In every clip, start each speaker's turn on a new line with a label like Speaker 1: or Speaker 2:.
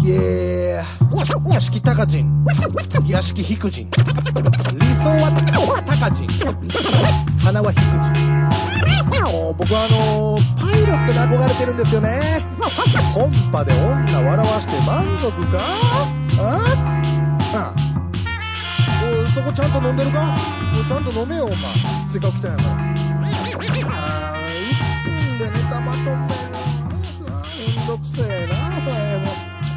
Speaker 1: 屋敷高人、屋敷低人、理想は高人、花は低人。僕はパイロットに憧れてるんですよね。本波で女笑わして満足か？そこちゃんと飲んでるか？ちゃんと飲めよお前、せっかく来たんやから。1分でネタまとめな。めんどくせえなお前も。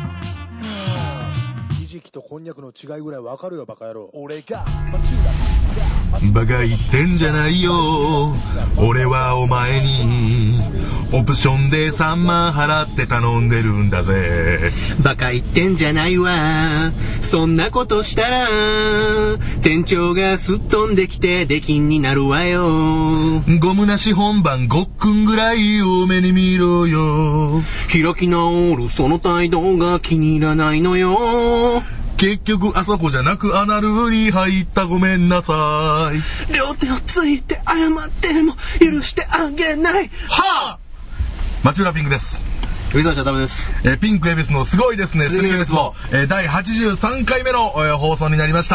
Speaker 1: ひじきとこんにゃくの違いぐらいわかるよバカ野郎。俺が
Speaker 2: バカ言ってんじゃないよ、俺はお前にオプションで3万払って頼んでるんだぜ。
Speaker 3: バカ言ってんじゃないわ、そんなことしたら店長がすっ飛んできて出禁になるわよ。
Speaker 2: ゴムなし本番ごっくんぐらい多めに見ろよ。
Speaker 3: 開き直るその態度が気に入らないのよ。
Speaker 2: 結局あそこじゃなくアナルに入った、ごめんなさい。
Speaker 3: 両手をついて謝っても許してあげない。
Speaker 2: はあ、町浦ピンクです。
Speaker 3: 藤沢ちゃんダメです。
Speaker 2: ピンクエビスのすごいですね、スリーエビスも、第83回目の、放送になりました。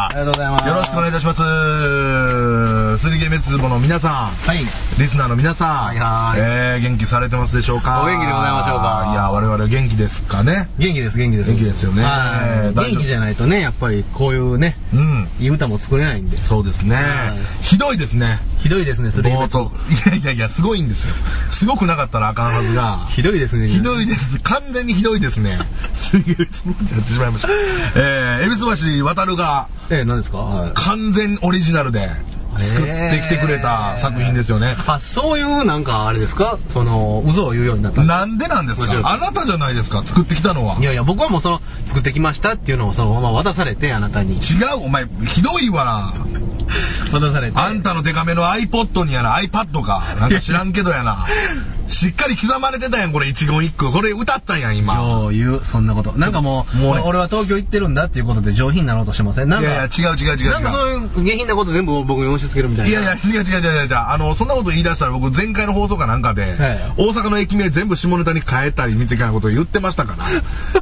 Speaker 3: ありがとうございます。
Speaker 2: よろしくお願いいたします。スリーエビスの皆さん、
Speaker 3: はい、
Speaker 2: リスナーの皆さん、
Speaker 3: はいはい、
Speaker 2: 元気されてますでしょうか？
Speaker 3: お元気でございましょうか？
Speaker 2: いや、我々元気ですかね。
Speaker 3: 元気です、元気です。
Speaker 2: 元気ですよね。
Speaker 3: 元気じゃないとね、やっぱりこういうね、いい歌も作れないんで。
Speaker 2: そうですね。ひどいですね。
Speaker 3: ひどいですね、スリーエビス。
Speaker 2: いや、すごいんですよ。すごくなかったらあかんはずが。
Speaker 3: ひどいですね。
Speaker 2: ひどいです。完全にひどいですね。すげえ、そうやってしまいました。恵比寿橋渡るが、
Speaker 3: 何ですか？
Speaker 2: 完全オリジナルで作ってきてくれた作品ですよね。
Speaker 3: あ、そういうなんかあれですか？嘘を言うようになった。
Speaker 2: なんでなんですか？あなたじゃないですか、作ってきたのは。
Speaker 3: いや、僕はもう作ってきましたっていうのをそのまま渡されて、あなたに。
Speaker 2: 違う、お前、ひどいわな。
Speaker 3: 渡されて。
Speaker 2: あんたのデカめの iPod にやな、iPad か。なんか知らんけどやな。しっかり刻まれてたやん、これ一言一句。それ歌ったんやん、今。
Speaker 3: よう言う、そんなこと。なんかもう俺は東京行ってるんだっていうことで上品になろうとしてません？なんか。
Speaker 2: いや、違う。
Speaker 3: なんかそういう下品なこと全部僕に押し付けるみたいな。
Speaker 2: いや、違う。そんなこと言い出したら僕前回の放送かなんかで、大阪の駅名全部下ネタに変えたりみたいなことを言ってましたから。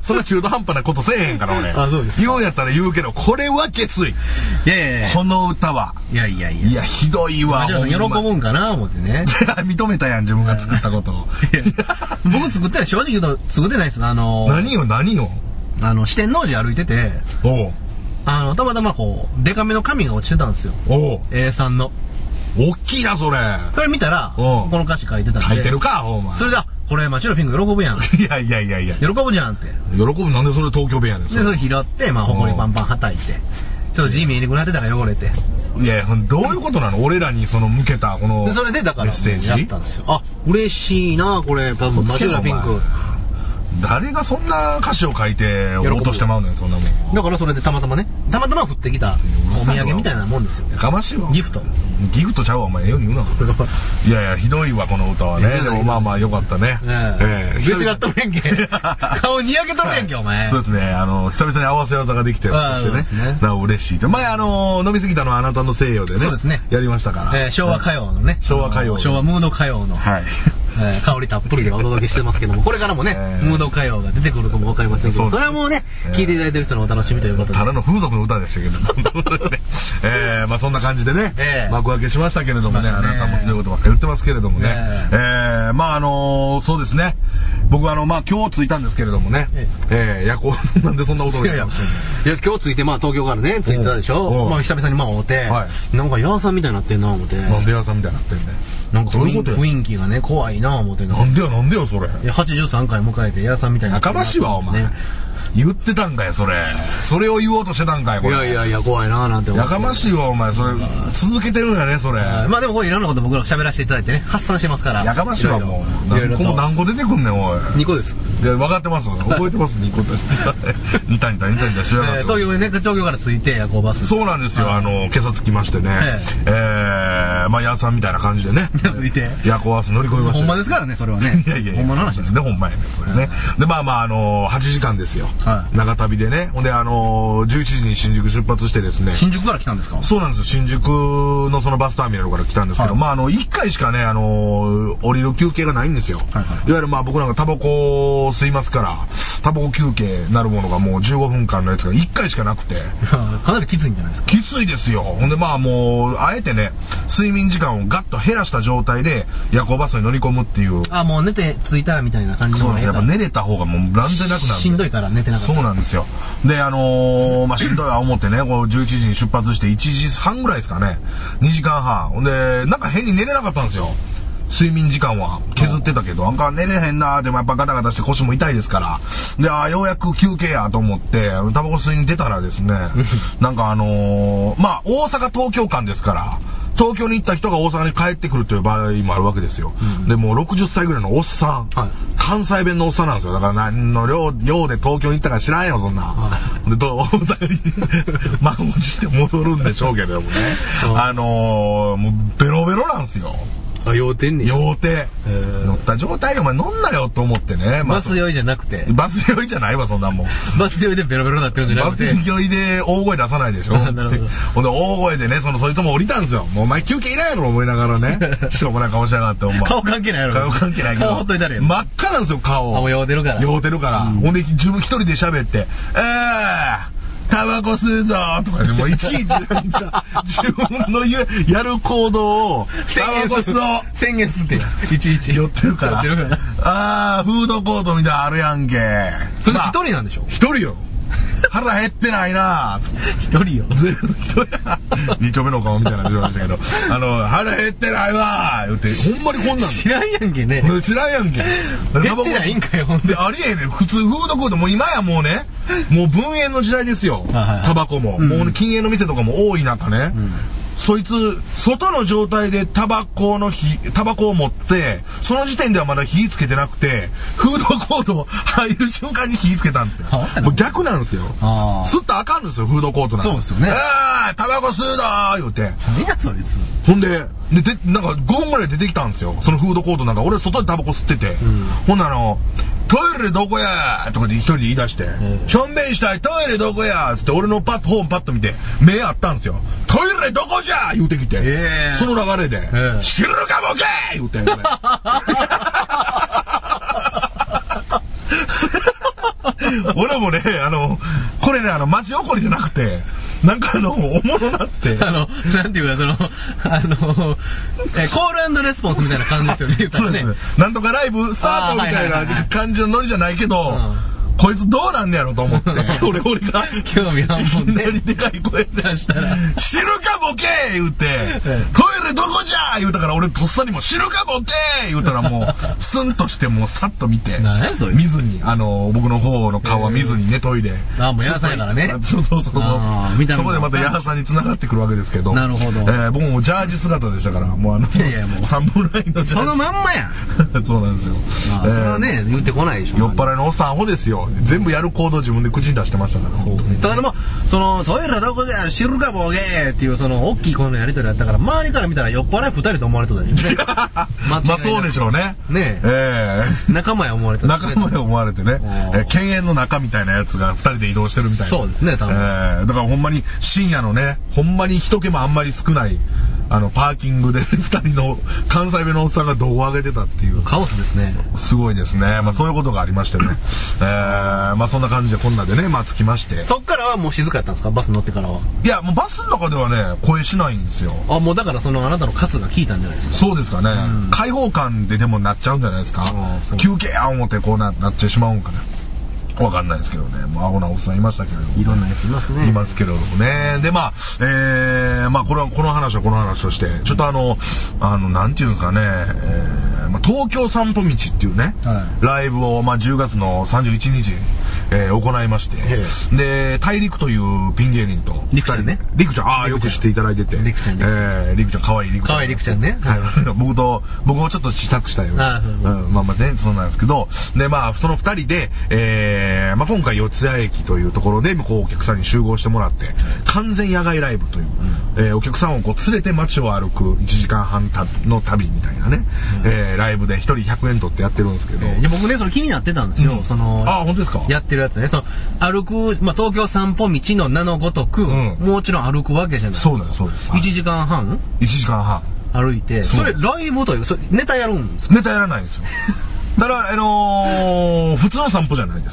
Speaker 2: そんな中途半端なことせえへんから、俺。
Speaker 3: あ、そうです。
Speaker 2: 言うんやったら言うけど、これは下水。
Speaker 3: いや。こ
Speaker 2: の歌は。
Speaker 3: いや。
Speaker 2: いや、ひどいわ。
Speaker 3: 喜ぶんかな思ってね。
Speaker 2: 認めたやん、自分が作ったことを。
Speaker 3: 僕作ってない、正直言うと作ってないです。
Speaker 2: 何よ。
Speaker 3: 四天王寺歩いてて、たまたまこう、デカめの紙が落ちてたんですよ。A3 の。
Speaker 2: おっきいな、それ。
Speaker 3: それ見たら、この歌詞書いてたんで。
Speaker 2: 書いてるか、お前。
Speaker 3: それで、これ、町浦ピンク喜ぶやん。
Speaker 2: いや。
Speaker 3: 喜ぶじゃんって。
Speaker 2: 喜ぶ、なんでそれ東京弁やねん。
Speaker 3: で、それ拾って、ほこりパンパンはたいて。ちょっと地味にくなってたら汚れて。
Speaker 2: いや、どういうことなの？俺らに向けたこの
Speaker 3: それでだから
Speaker 2: メッセージ
Speaker 3: やったんですよ。あ、嬉しいな、これ。多分町浦ピンク。
Speaker 2: 誰がそんな歌詞を書いて落としてまうねん、そんなもん。
Speaker 3: だからそれでたまたま降ってきたお土産みたいなもんですよ。
Speaker 2: やかましいわ。
Speaker 3: ギフト
Speaker 2: ちゃうわ、お前。ように言うな。いや、ひどいわ、この歌はね。でもまあよかったね。
Speaker 3: 嬉しがっとるやんけ。顔にやけとるやんけ、お前。
Speaker 2: そうですね。久々に合わせ技ができて、そしてね。なお嬉しいって。前飲みすぎたのはあなたの西洋でね。
Speaker 3: そうですね。
Speaker 2: やりましたから。
Speaker 3: 昭和歌謡のね。
Speaker 2: 昭和ム
Speaker 3: ード歌謡の。
Speaker 2: はい。
Speaker 3: 香りたっぷりでお届けしてますけども、これからもね、ムード歌謡が出てくるかもわかりませんけど、それはもうね、聞いていただいてる人のお楽しみということで。
Speaker 2: ただの風俗の歌でしたけど。まあそんな感じでね、幕開けしましたけれどもね、あなたもひどいことばっかり言ってますけれどもね。まあそうですね。僕はまあ今日着いたんですけれどもね、夜行、なんでそんなことを言ってました
Speaker 3: いや、今日着いて、まあ東京からね、着いたでしょ。まあ久々に会うて、なんかヤーさんみたいになってんな、思って。
Speaker 2: なんでヤーさんみたいになってんね。
Speaker 3: なんか雰囲気がね、怖いな思って
Speaker 2: なんでよ、それ。
Speaker 3: 83回迎えて、ヤーさんみたいな。
Speaker 2: やかましいわ、お前。言ってたんかい、それ。それを言おうとしてたんかい、これ。
Speaker 3: いや、怖いななんて思って。
Speaker 2: やかましいわ、お前。それ、続けてるんやね、それ。
Speaker 3: まあでもこれいろんなこと僕ら喋らせていただいてね、発散してますから。
Speaker 2: やかましいわ、もう。何個出てくんねん、おい。
Speaker 3: 2個です。
Speaker 2: いや、分かってます。覚えてます、2個って。似たしやがって。
Speaker 3: 東京から着いて夜行バス。
Speaker 2: そうなんですよ、今朝着きましてね。まあ、ヤーさんみたいな感じでね。
Speaker 3: 着いて。
Speaker 2: 夜行バス乗り込みました。
Speaker 3: ほんまですからね、それはね。
Speaker 2: いや。
Speaker 3: ほんまの話です
Speaker 2: ね、ほんまやね、それね。で、まあ、8時間ですよ。長旅でね。ほんで、11時に新宿出発してですね。
Speaker 3: 新宿から来たんですか？
Speaker 2: そうなんです。新宿のそのバスターミナルから来たんですけど、まあ、1回しかね、降りる休憩がないんですよ。いわゆるまあ、僕なんかタバコを吸いますから、 タバコ休憩なるものがもう15分間のやつが1回しかなくて
Speaker 3: かなりきついんじゃないですか。
Speaker 2: きついですよ。ほんでまあもうあえてね睡眠時間をガッと減らした状態で夜行バスに乗り込むっていう。
Speaker 3: もう寝て着いたらみたいな感じの。
Speaker 2: そうです。やっぱ寝れた方がもう断然なくなる。
Speaker 3: しんどいから寝てなかった。
Speaker 2: そうなんですよ。でまあしんどいわ思ってね、こう11時に出発して1時半ぐらいですかね、2時間半。ほんでなんか変に寝れなかったんですよ。睡眠時間は削ってたけど、なんか寝れへんなーってやっぱガタガタして腰も痛いですから。で、ようやく休憩やと思って、タバコ吸いに出たらですね、なんかまあ、大阪東京間ですから、東京に行った人が大阪に帰ってくるという場合もあるわけですよ。で、もう60歳ぐらいのおっさん、関西弁のおっさんなんですよ。だから何の量で東京に行ったか知らんよ、そんな。で、大阪に満を持して戻るんでしょうけれどもね。もうベロベロなんですよ。
Speaker 3: 酔うてんねん。
Speaker 2: 酔うて。乗った状態でお前乗んなよと思ってね。
Speaker 3: バス酔いじゃなくて。
Speaker 2: バス酔いじゃないわ、そんなもん。
Speaker 3: バス酔いでベロベロになってるんじゃなくて。
Speaker 2: バス酔いで大声出さないでしょ。
Speaker 3: なるほど。
Speaker 2: ほんで大声でね、そいつも降りたんですよ。もうお前休憩いらんやろ思いながらね。しょうもない顔しやがって、お前。
Speaker 3: 顔関係ないやろ。
Speaker 2: 顔関係ないけど。
Speaker 3: 顔ほっといたらよ。
Speaker 2: 真っ赤なんですよ、顔。
Speaker 3: もう酔うてるから。
Speaker 2: 酔うてるから。ほんで自分一人で喋って、タバコ吸うぞーとかでもいちいちなんか自分のやる行動をタバコ吸おう
Speaker 3: 宣言すっていちいち
Speaker 2: 寄ってるからフードコートみたいなあるやんけ。
Speaker 3: それ一人なんでしょ。
Speaker 2: 一人よ。腹減ってないなー。
Speaker 3: 一人よ。
Speaker 2: 全部一人や。二丁目の顔みたいな状態でしたけど、腹減ってないわー言って、ほんまにこんなん
Speaker 3: 知らんやんけね。
Speaker 2: 知らんやんけ。
Speaker 3: 減ってないんかよ、ほんで。
Speaker 2: ありえねん。普通フードコート、もう今やもうね、もう分煙の時代ですよ。タバコも。もう禁煙の店とかも多い中ね。そいつ、外の状態でタバコを持って、その時点ではまだ火つけてなくて、フードコート入る瞬間に火つけたんですよ。もう逆なんですよ。吸ったらあかんんですよ、フードコートなん
Speaker 3: そうですよね。
Speaker 2: タバコ吸うぞー言うて。
Speaker 3: 何やそいつ。
Speaker 2: ほんで、なんか5分ぐらい出てきたんですよ。そのフードコートなんか、俺外でタバコ吸ってて。ほんなトイレどこやーとかで一人で言い出して、しょんべんしたい、トイレどこやーつって俺のホームパッと見て、目あったんですよ。トイレどこじゃー言うてきて、その流れで、知るかボケー言うて、俺もね、これね、町怒りじゃなくて、なんかおもろなって。
Speaker 3: なんていうか、コール&レスポンスみたいな感じですよね、言ったらね。
Speaker 2: なんとかライブスタートみたいな感じのノリじゃないけど、こいつどうなんねやろと思って、俺が
Speaker 3: 興味半分ね、
Speaker 2: いきなりでかい声出したら知るかボケー言うて、トイレどこじゃー言うたから、俺とっさにも知るかボケー言うたら、もうスンとしてもうさっと見て、見ずに僕の方の顔は見ずにね、トイレ
Speaker 3: もうヤハさんやからね。
Speaker 2: そうそこでまたヤハさんに繋がってくるわけですけど、
Speaker 3: なるほど。
Speaker 2: 僕もジャージ姿でしたから、もうサムライの
Speaker 3: そのまんまや
Speaker 2: ん。そうなんですよ。
Speaker 3: それはね、言ってこないでしょ。
Speaker 2: 酔っ払いのおっさんアホですよ。全部やる行動自分で口に出してましたから。
Speaker 3: そうね。ただでも、トイレどこじゃ知るかボケーっていう大きい声のやりとりだったから、周りから見たら酔っ払い2人と思われてたよね。
Speaker 2: まあそうでしょうね。
Speaker 3: ね仲間や思われてた。
Speaker 2: 仲間や思われてね。犬猿の中みたいなやつが2人で移動してるみたいな。
Speaker 3: そうですね、多分。
Speaker 2: だからほんまに深夜のね、ほんまに人気もあんまり少ない、パーキングで2人の関西弁のおっさんが動画上げてたっていう。
Speaker 3: カオスですね。
Speaker 2: すごいですね。まあそういうことがありましてね。まあそんな感じでこんなでね、まあ着きまして。
Speaker 3: そっからはもう静かやったんですか、バス乗ってからは。
Speaker 2: いや、もうバスの中ではね、声しないんですよ。
Speaker 3: もうだからあなたの喝が効いたんじゃないですか。
Speaker 2: そうですかね。開放感ででもなっちゃうんじゃないですか。休憩や思ってこうなってしまうんかね。わかんないですけどね。もうアホなおっさんいましたけれども。
Speaker 3: いろんなやついますね。
Speaker 2: いますけれどもね。で、まあ、まあ、この話はこの話として、ちょっとなんていうんですかね、東京散歩道っていうね、ライブを、10月の31日、行いまして、で、大陸というピン芸人と、
Speaker 3: リクちゃんね。
Speaker 2: リクちゃん、よく知っていただいてて。
Speaker 3: リクちゃんね。
Speaker 2: リクちゃん、かわいいリクちゃん。
Speaker 3: かわいいリクちゃんね。
Speaker 2: 僕をちょっと試作したよ。まあね、そうなんですけど、で、まあ、その二人で、まあ今回四谷駅というところで、こうお客さんに集合してもらって、完全野外ライブという、お客さんをこう連れて街を歩く1時間半の旅みたいなね、ライブで一人100円取ってやってるんですけど。
Speaker 3: 僕ね、それ気になってたんですよ。
Speaker 2: 本当ですか？
Speaker 3: やってるやつね。歩く、東京散歩道の名のごとく、もちろん歩くわけじゃないですか。
Speaker 2: そうなんです、そうです。
Speaker 3: 1時間半
Speaker 2: ?1 時間半。
Speaker 3: 歩いて、それライブという、ネタやるんですか？
Speaker 2: ネタやらないんですよ。だから、普通の散歩じゃないです。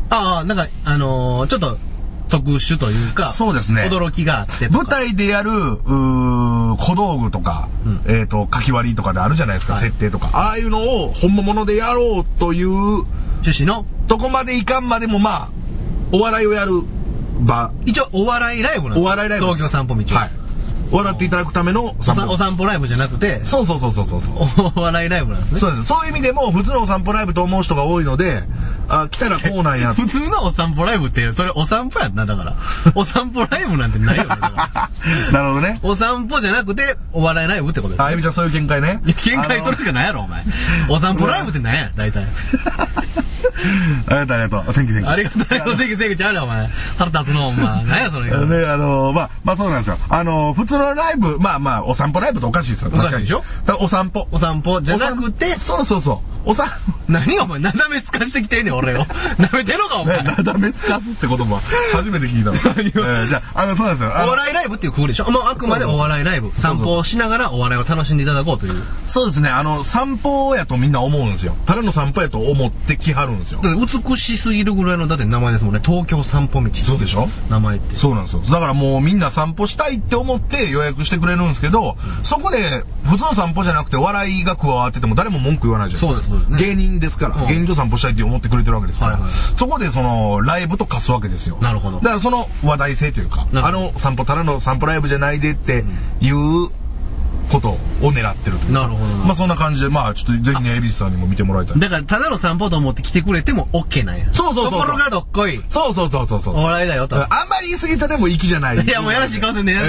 Speaker 3: なんか、ちょっと、特殊というか、
Speaker 2: そうですね。
Speaker 3: 驚きがあってとか。
Speaker 2: 舞台でやる、小道具とか、かき割りとかであるじゃないですか、設定とか。ああいうのを本物でやろうという、
Speaker 3: 趣旨の
Speaker 2: とこまでいかんまでも、まあ、お笑いをやる場。
Speaker 3: 一応、お笑いライブなんですか？
Speaker 2: お笑いライブ。
Speaker 3: 東京散歩道。
Speaker 2: はい。笑っていただくための
Speaker 3: お散歩ライブじゃなくて、
Speaker 2: そう。
Speaker 3: お笑いライブなんですね。
Speaker 2: そうです。そういう意味でも、普通のお散歩ライブと思う人が多いので、来たらこうなんや。
Speaker 3: 普通のお散歩ライブって、それお散歩やんな、だから。お散歩ライブなんてないよね、だから。
Speaker 2: なるほどね。
Speaker 3: お散歩じゃなくて、お笑いライブってことですね。
Speaker 2: エビちゃんそういう見解ね。
Speaker 3: 見解それしかないやろ、お前。お散歩ライブって何や、大体。
Speaker 2: ありがとう。センキ。
Speaker 3: ありがとう、センキちゃうね、お前。腹立つの、お前。何や、それ。
Speaker 2: ね、まあそうなんですよ。普通のライブ、まあ、お散歩ライブっておかしいですよ。
Speaker 3: おかしいでしょ？
Speaker 2: お散歩
Speaker 3: じゃなくて、
Speaker 2: そう。
Speaker 3: 何お前、なだめすかしてきてんねん、俺を。なめてんのか、お前。
Speaker 2: なだめすかすって言葉、初めて聞いたの。じゃあ、そうなんですよ。
Speaker 3: お笑いライブっていうくくりでしょ？もうあくまでお笑いライブ。散歩をしながらお笑いを楽しんでいただこうという。
Speaker 2: そうですね。散歩やとみんな思うんですよ。ただの散歩やと思ってきはるんですよ。
Speaker 3: 美しすぎるぐらいの、だって名前ですもんね。東京散歩道。
Speaker 2: そうでしょ？
Speaker 3: 名前って。
Speaker 2: そうなんですよ。だからもうみんな散歩したいって思って予約してくれるんですけど、そこで普通の散歩じゃなくて笑いが加わってても誰も文句言わないじゃないですか。
Speaker 3: そうですね。
Speaker 2: 芸人ですから、芸人と散歩したいって思ってくれてるわけですから、そこでライブと貸すわけですよ。
Speaker 3: なるほど。
Speaker 2: だからその話題性というか、ただの散歩ライブじゃないでっていうことを狙ってるというか。
Speaker 3: なるほど。
Speaker 2: まあそんな感じで、まあちょっとぜひね、恵比寿さんにも見てもらいたい。
Speaker 3: だからただの散歩と思って来てくれても OK なんや。
Speaker 2: そう。
Speaker 3: ところがどっこい。
Speaker 2: そう。
Speaker 3: お笑いだよと。
Speaker 2: あんまり言い過ぎたでも粋じゃない。
Speaker 3: いやもうやらしい顔せんで、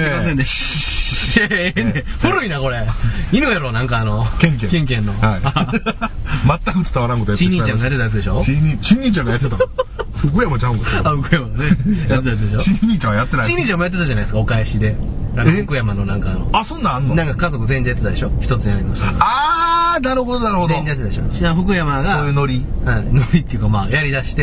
Speaker 3: 古いなこれ。犬やろ、なんか
Speaker 2: ケンケン
Speaker 3: の。
Speaker 2: はい。全く伝わらんことやって
Speaker 3: ちん兄ちゃんがやってたやつでしょ？
Speaker 2: ちん兄ちゃんがやってた。福山ちゃうんですよ。
Speaker 3: 福山ね。やってたやつでしょ？
Speaker 2: ちん兄ちゃんはやってない。
Speaker 3: ちん兄ちゃんもやってたじゃないですか、お返しで。福山のなんか
Speaker 2: そんなんあんの？
Speaker 3: なんか家族全員でやってたでしょ？一つやりました。
Speaker 2: なるほど。
Speaker 3: 全員でやってたでしょ？福山が。
Speaker 2: そういうノリ。
Speaker 3: はい。ノリっていうかまあ、やり出して。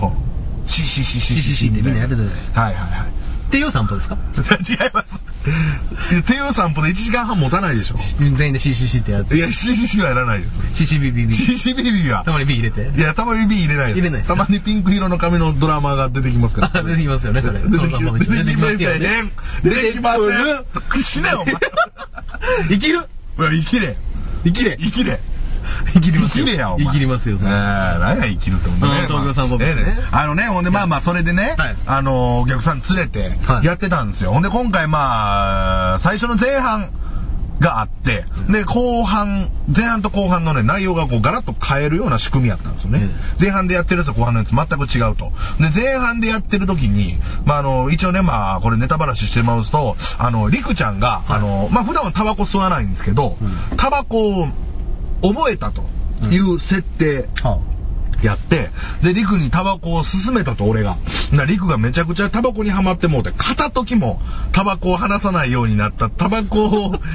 Speaker 2: シ
Speaker 3: ってみんなやってたじゃないですか。
Speaker 2: はい。
Speaker 3: っていう散歩ですか？
Speaker 2: 違います。っていう散歩で1時間半持たないでしょ？
Speaker 3: 全員で CCC ってやって。
Speaker 2: いや、CCC はやらないです。CCBB は。
Speaker 3: たまに B 入れて。
Speaker 2: いや、たまに B 入れないです。
Speaker 3: 入れないです。
Speaker 2: たまにピンク色の髪のドラマーが出てきますから。
Speaker 3: 出てきますよね、それ。
Speaker 2: 出てきますよね。出てきますよ。死ねよ、お前。
Speaker 3: 生きる？
Speaker 2: 生きれ。
Speaker 3: 生きりますよ。
Speaker 2: 生きれや、お前。
Speaker 3: 生きりますよ、それ。
Speaker 2: 何や生きるってことね。
Speaker 3: 東京散歩ですね。
Speaker 2: ほんでまあそれでね、お客さん連れてやってたんですよ。ほんで今回最初の前半があって、で、前半と後半のね、内容がこうガラッと変えるような仕組みやったんですよね。前半でやってるやつと後半のやつ全く違うと。で、前半でやってる時に、一応ね、これネタ話してもらうと、りくちゃんが、普段はタバコ吸わないんですけど、タバコを覚えたという設定やって、で、リクにタバコを勧めたと、俺が。リクがめちゃくちゃタバコにハマってもうて、片時もタバコを離さないようになった、タバコ依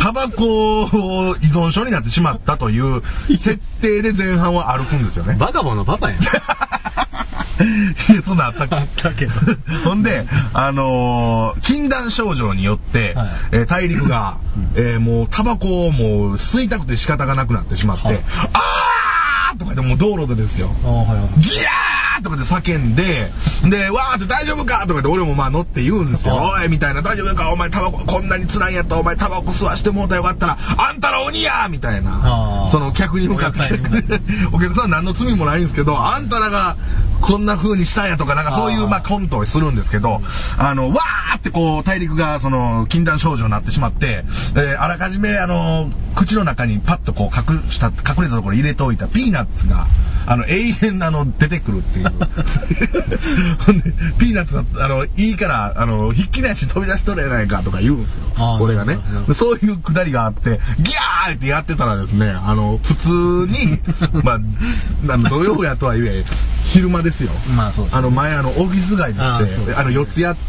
Speaker 2: 存症になってしまったという設定で前半は歩くんですよね。
Speaker 3: バカボンのパパやん。
Speaker 2: いや、そんなあったっけ？
Speaker 3: あったけど。
Speaker 2: ほんで、禁断症状によって、大陸が、もうタバコをもう吸いたくて仕方がなくなってしまって、あーとかでもう道路でですよ。ギャーとかで叫んで、わーって大丈夫かとかで俺も乗って言うんですよ。おいみたいな、大丈夫かお前タバコこんなに辛いんやったらお前タバコ吸わしてもうたらよかったら、あんたら鬼やみたいな。その客に向かって。お客さん何の罪もないんですけど、あんたらがこんな風にしたんやとか、なんかそういうコントをするんですけど、わーってこう大陸がその禁断症状になってしまって、あらかじめ口の中にパッとこう隠れたところに入れておいたピーナッツが永遠出てくるっていう。ほんでピーナッツいいからひっきりなし飛び出しとれないかとか言うんですよ。俺がね。そういうくだりがあってギャーってやってたらですね、普通に土曜やとはいえ昼間ですよ。
Speaker 3: そうですね。
Speaker 2: 前オフィス街でして四谷って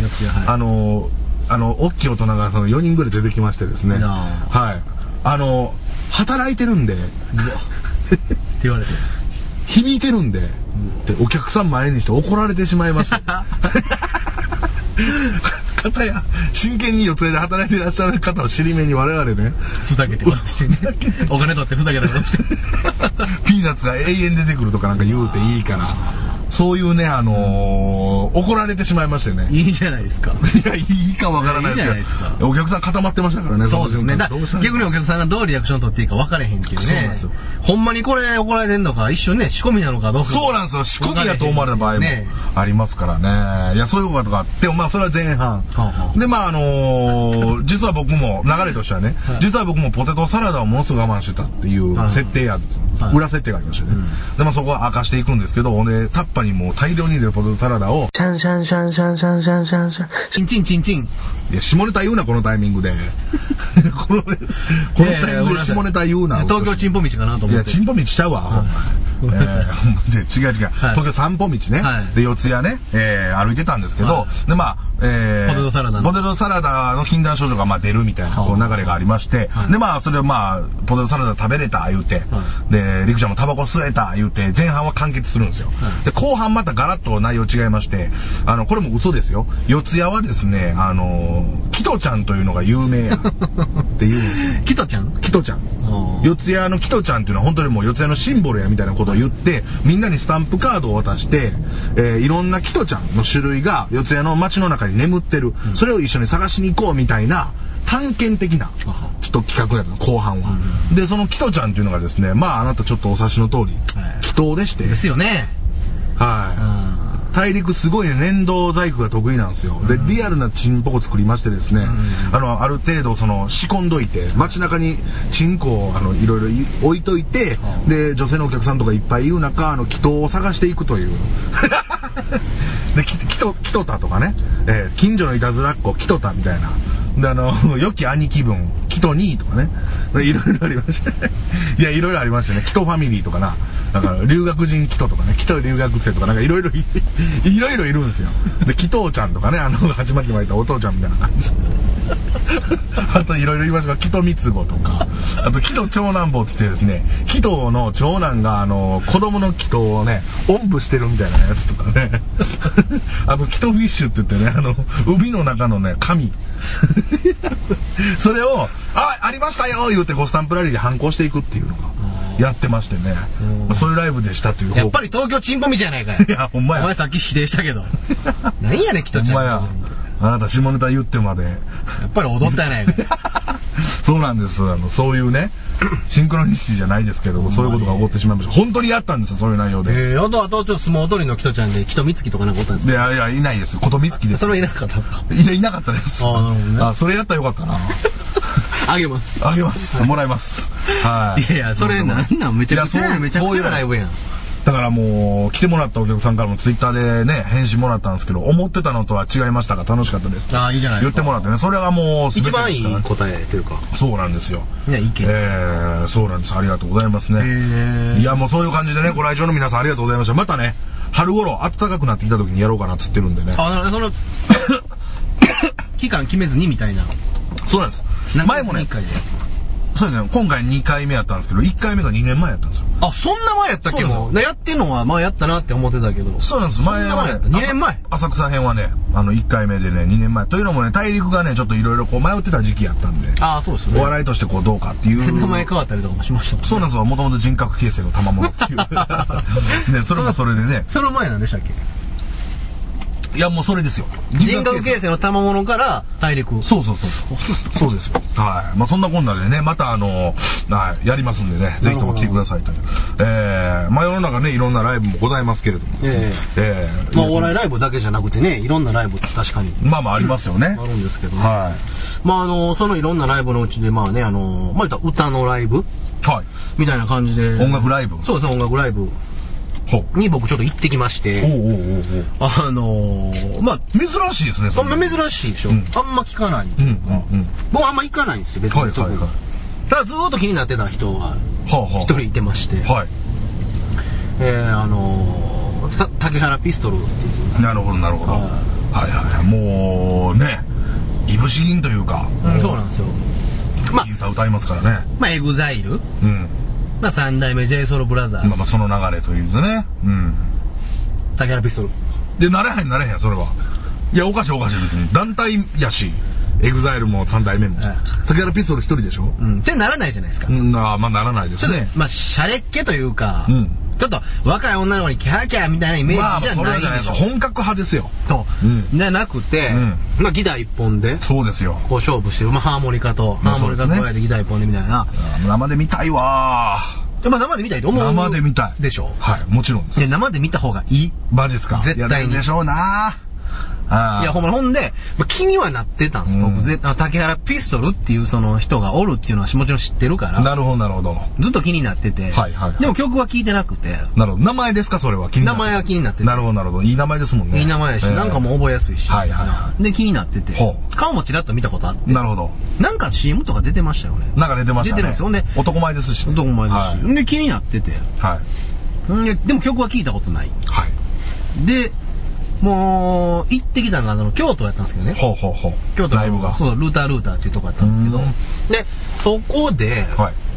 Speaker 2: 大きい大人が4人ぐらい出てきましてですね。はい。働いてるんでって
Speaker 3: 言われて
Speaker 2: 響いてるんでってお客さん前にして怒られてしまいました。方や真剣に四谷で働いていらっしゃる方を尻目に我々ね
Speaker 3: ふざけて渡してお金取ってふざけて渡して
Speaker 2: ピーナッツが永遠出てくるとかなんか言うていいからそういうね、怒られてしまいましてね。
Speaker 3: いいじゃないですか。
Speaker 2: いや、いいかわからないですけど。お客さん固まってましたからね。
Speaker 3: そうですね。逆にお客さんがどうリアクション取っていいか分からへんっていうね。
Speaker 2: そうなんですよ。
Speaker 3: ほんまにこれ怒られてんのか、一瞬ね、仕込みなのかどうか。
Speaker 2: そうなんですよ。仕込みだと思われた場合もありますからね。いや、そういうことがあって、まあ、それは前半。で、まあ、実は僕も、流れとしてはね、実は僕もポテトサラダをものすごく我慢してたっていう設定やんです。裏設定がありましたね。で、まあ、そこは明かしていくんですけど、で、タッパにもう大量に入れるポテトサラダを、
Speaker 3: シャンシャンシャンシャンシャンシャンシャンシャン。チンチンチンチン。
Speaker 2: いや、下ネタ言うな、このタイミングで。このタイミングで下ネタ言うな。
Speaker 3: 東京チンポ道かなと思って。
Speaker 2: いや、チンポ道ちゃうわ。違う。東京散歩道ね。で、四谷ね、歩いてたんですけど、で、まあ、ポテトサラダの禁断症状がまあ出るみたいなこう流れがありまして、で、まあ、それをまあ、ポテトサラダ食べれた言うて、で、りくちゃんもタバコ吸えた言うて、前半は完結するんですよ。で、後半またガラッと内容違いまして、これも嘘ですよ。四谷はですね、キトちゃんというのが有名やって言うんですよ。
Speaker 3: キトちゃん？
Speaker 2: キトちゃん。四谷のキトちゃんっていうのは本当にもう四谷のシンボルやみたいなことを言って、みんなにスタンプカードを渡して、いろんなキトちゃんの種類が四谷の街の中に眠ってる。それを一緒に探しに行こうみたいな、探検的な、ちょっと企画やったの、後半は。で、そのキトちゃんっていうのがですね、まああなたちょっとお察しの通り、キトでして。
Speaker 3: ですよね。
Speaker 2: はい。大陸すごいね、粘土細工が得意なんですよ。で、リアルなチンポコ作りましてですね、ある程度仕込んどいて、街中にチンコをいろいろ置いといて、で、女性のお客さんとかいっぱいいる中、祈祷を探していくという。で、キトタとかね、近所のいたずらっ子、キトタみたいな。で、良き兄貴分、キトニーとかね。いろいろありましたね。いや、いろいろありましたね。キトファミリーとかな。だから、留学人キトとかね、キト留学生とかなんかいろいろいるんですよ。で、キトーちゃんとかね、鉢巻き巻いたお父ちゃんみたいな感じ。あといろいろ言いましたが、キトミツゴとか、あとキト長男坊つってですね、キトの長男が子供のキトをね、おんぶしてるみたいなやつとかね。あとキトフィッシュって言ってね、海の中のね、神。それを、ありましたよ言うてスタンプラリーで反抗していくっていうのがやってましてね。そういうライブでしたという。
Speaker 3: やっぱり東京チンポ道じゃないかよ。
Speaker 2: いや、ほんまや。
Speaker 3: お前さっき否定したけど。何やねん、キトちゃん。
Speaker 2: ほんまや。あなた下ネタ言ってまで。
Speaker 3: やっぱり踊ったやないか。
Speaker 2: そうなんです。そういうね、シンクロニシティじゃないですけども、そういうことが起こってしまいました。本当にやったんですよ、そういう内容で。
Speaker 3: あとちょっと相撲取りのキトちゃんで、キトミツキとかなんかおったんですか？
Speaker 2: いや、いないです。ことみつきです。
Speaker 3: それはいなかったですか？
Speaker 2: いや、いなかったです。
Speaker 3: なるほどね。
Speaker 2: それやったらよかったな。
Speaker 3: あげます。
Speaker 2: あげます。もらいます。はい。
Speaker 3: いや、それなんめちゃくちゃライブやん。
Speaker 2: だからもう、来てもらったお客さんからもツイッターでね、返信もらったんですけど、思ってたのとは違いましたが楽しかったです。
Speaker 3: いいじゃないですか。
Speaker 2: 言ってもらってね、それがもう、
Speaker 3: 一番いい答えというか。
Speaker 2: そうなんですよ。
Speaker 3: いや、意見。
Speaker 2: そうなんです。ありがとうございますね。いや、もうそういう感じでね、ご来場の皆さんありがとうございました。またね、春頃暖かくなってきた時にやろうかなっつってるんでね。
Speaker 3: 期間決めずにみたいな。
Speaker 2: そうなんです。
Speaker 3: 前もね、1回でやってます。
Speaker 2: そうですね。今回2回目やったんですけど、1回目が2年前やったんですよ。
Speaker 3: あ、そんな前やったっけ？もうやってんのは前やったなって思ってたけど。
Speaker 2: そうなんです。前はね、
Speaker 3: 2年前。
Speaker 2: 浅草編はね、1回目でね、2年前。というのもね、大陸がね、ちょっといろいろ迷ってた時期やったんで。
Speaker 3: そうですね。
Speaker 2: お笑いとしてどうかっていう。
Speaker 3: 名前変わったりとかもしましたもんね。
Speaker 2: そうなんですよ。もともと人格形成の賜物っていう。ね、それもそれでね。
Speaker 3: その前なんでしたっけ？
Speaker 2: いや、もうそれですよ。
Speaker 3: 人格形成の賜物から大陸。
Speaker 2: そうそうですよ。はい。まあそんなこんなでね、またやりますんでね、ぜひとも来てくださいという。まあ世の中ね、いろんなライブもございますけれどもですね。
Speaker 3: まあお笑いライブだけじゃなくてね、いろんなライブって確かに。
Speaker 2: まあありますよね。
Speaker 3: あるんですけどね。
Speaker 2: はい。
Speaker 3: まあそのいろんなライブのうちで、まあね、まあ歌のライブ
Speaker 2: はい。
Speaker 3: みたいな感じで。
Speaker 2: 音楽ライブ
Speaker 3: そうですね、音楽ライブ。に僕ちょっと行ってきまして。まあ
Speaker 2: 珍しいですね。
Speaker 3: そんな珍しいでしょ。あんま聞かない。僕あんま行かないんですよ、別に。ただずーっと気になってた人が一人いてまして。竹原ピストルっていう。
Speaker 2: なるほど。はい。もうね、いぶし銀というか。
Speaker 3: そうなんですよ。
Speaker 2: まあ歌いますからね。
Speaker 3: まあエグザイル。まあ3代目 JSOULBROTHERS。
Speaker 2: まあその流れというね。
Speaker 3: 竹原ピストル。
Speaker 2: で、なれへん、それは。いや、おかしい別に。団体やし、エグザイルも3代目も。竹原ピストル一人でしょ？
Speaker 3: ってならないじゃないですか。
Speaker 2: まあならないですね。
Speaker 3: まあ、シャレっ気というか、 ちょっと若い女の子にキャーキャーみたいなイメージじゃないでしょ。
Speaker 2: 本格派ですよ。
Speaker 3: と、じゃなくて、まあギター一本で、
Speaker 2: そうですよ。
Speaker 3: こう勝負してる。まあハーモニカと、ハーモニカ加えてギター一本でみたいな。
Speaker 2: 生で見たいわ
Speaker 3: ー。まあ生で見たいと思う。
Speaker 2: 生で見たい。
Speaker 3: でしょ。
Speaker 2: はい、もちろんです。
Speaker 3: で、生で見た方がいい。
Speaker 2: マジっすか。
Speaker 3: 絶対に。
Speaker 2: でしょうな。
Speaker 3: いや、ほんで、気にはなってたんです。僕、竹原ピストルっていうその人がおるっていうのはもちろん知ってるから。
Speaker 2: なるほど、なるほど。
Speaker 3: ずっと気になってて。でも曲は聴いてなくて。
Speaker 2: なるほど。名前ですか、それは。
Speaker 3: 名前は気になってて。
Speaker 2: なるほど、なるほど。いい名前ですもんね。
Speaker 3: いい名前やし、なんかも覚えやすいし。で、気になってて。顔もちらっと見たことあって。
Speaker 2: なるほど。
Speaker 3: なんか CM とか出てましたよね。
Speaker 2: なんか出てましたね。
Speaker 3: 出てるんですよ。で、
Speaker 2: 男前ですし。
Speaker 3: 男前ですし。で、気になってて。
Speaker 2: はい。
Speaker 3: でも曲は聴いたことない。
Speaker 2: はい。
Speaker 3: で、もう、行ってきたのが、京都やったんですけどね。京都
Speaker 2: ライブが。
Speaker 3: そう、ルーターっていうとこやったんですけど。で、そこで、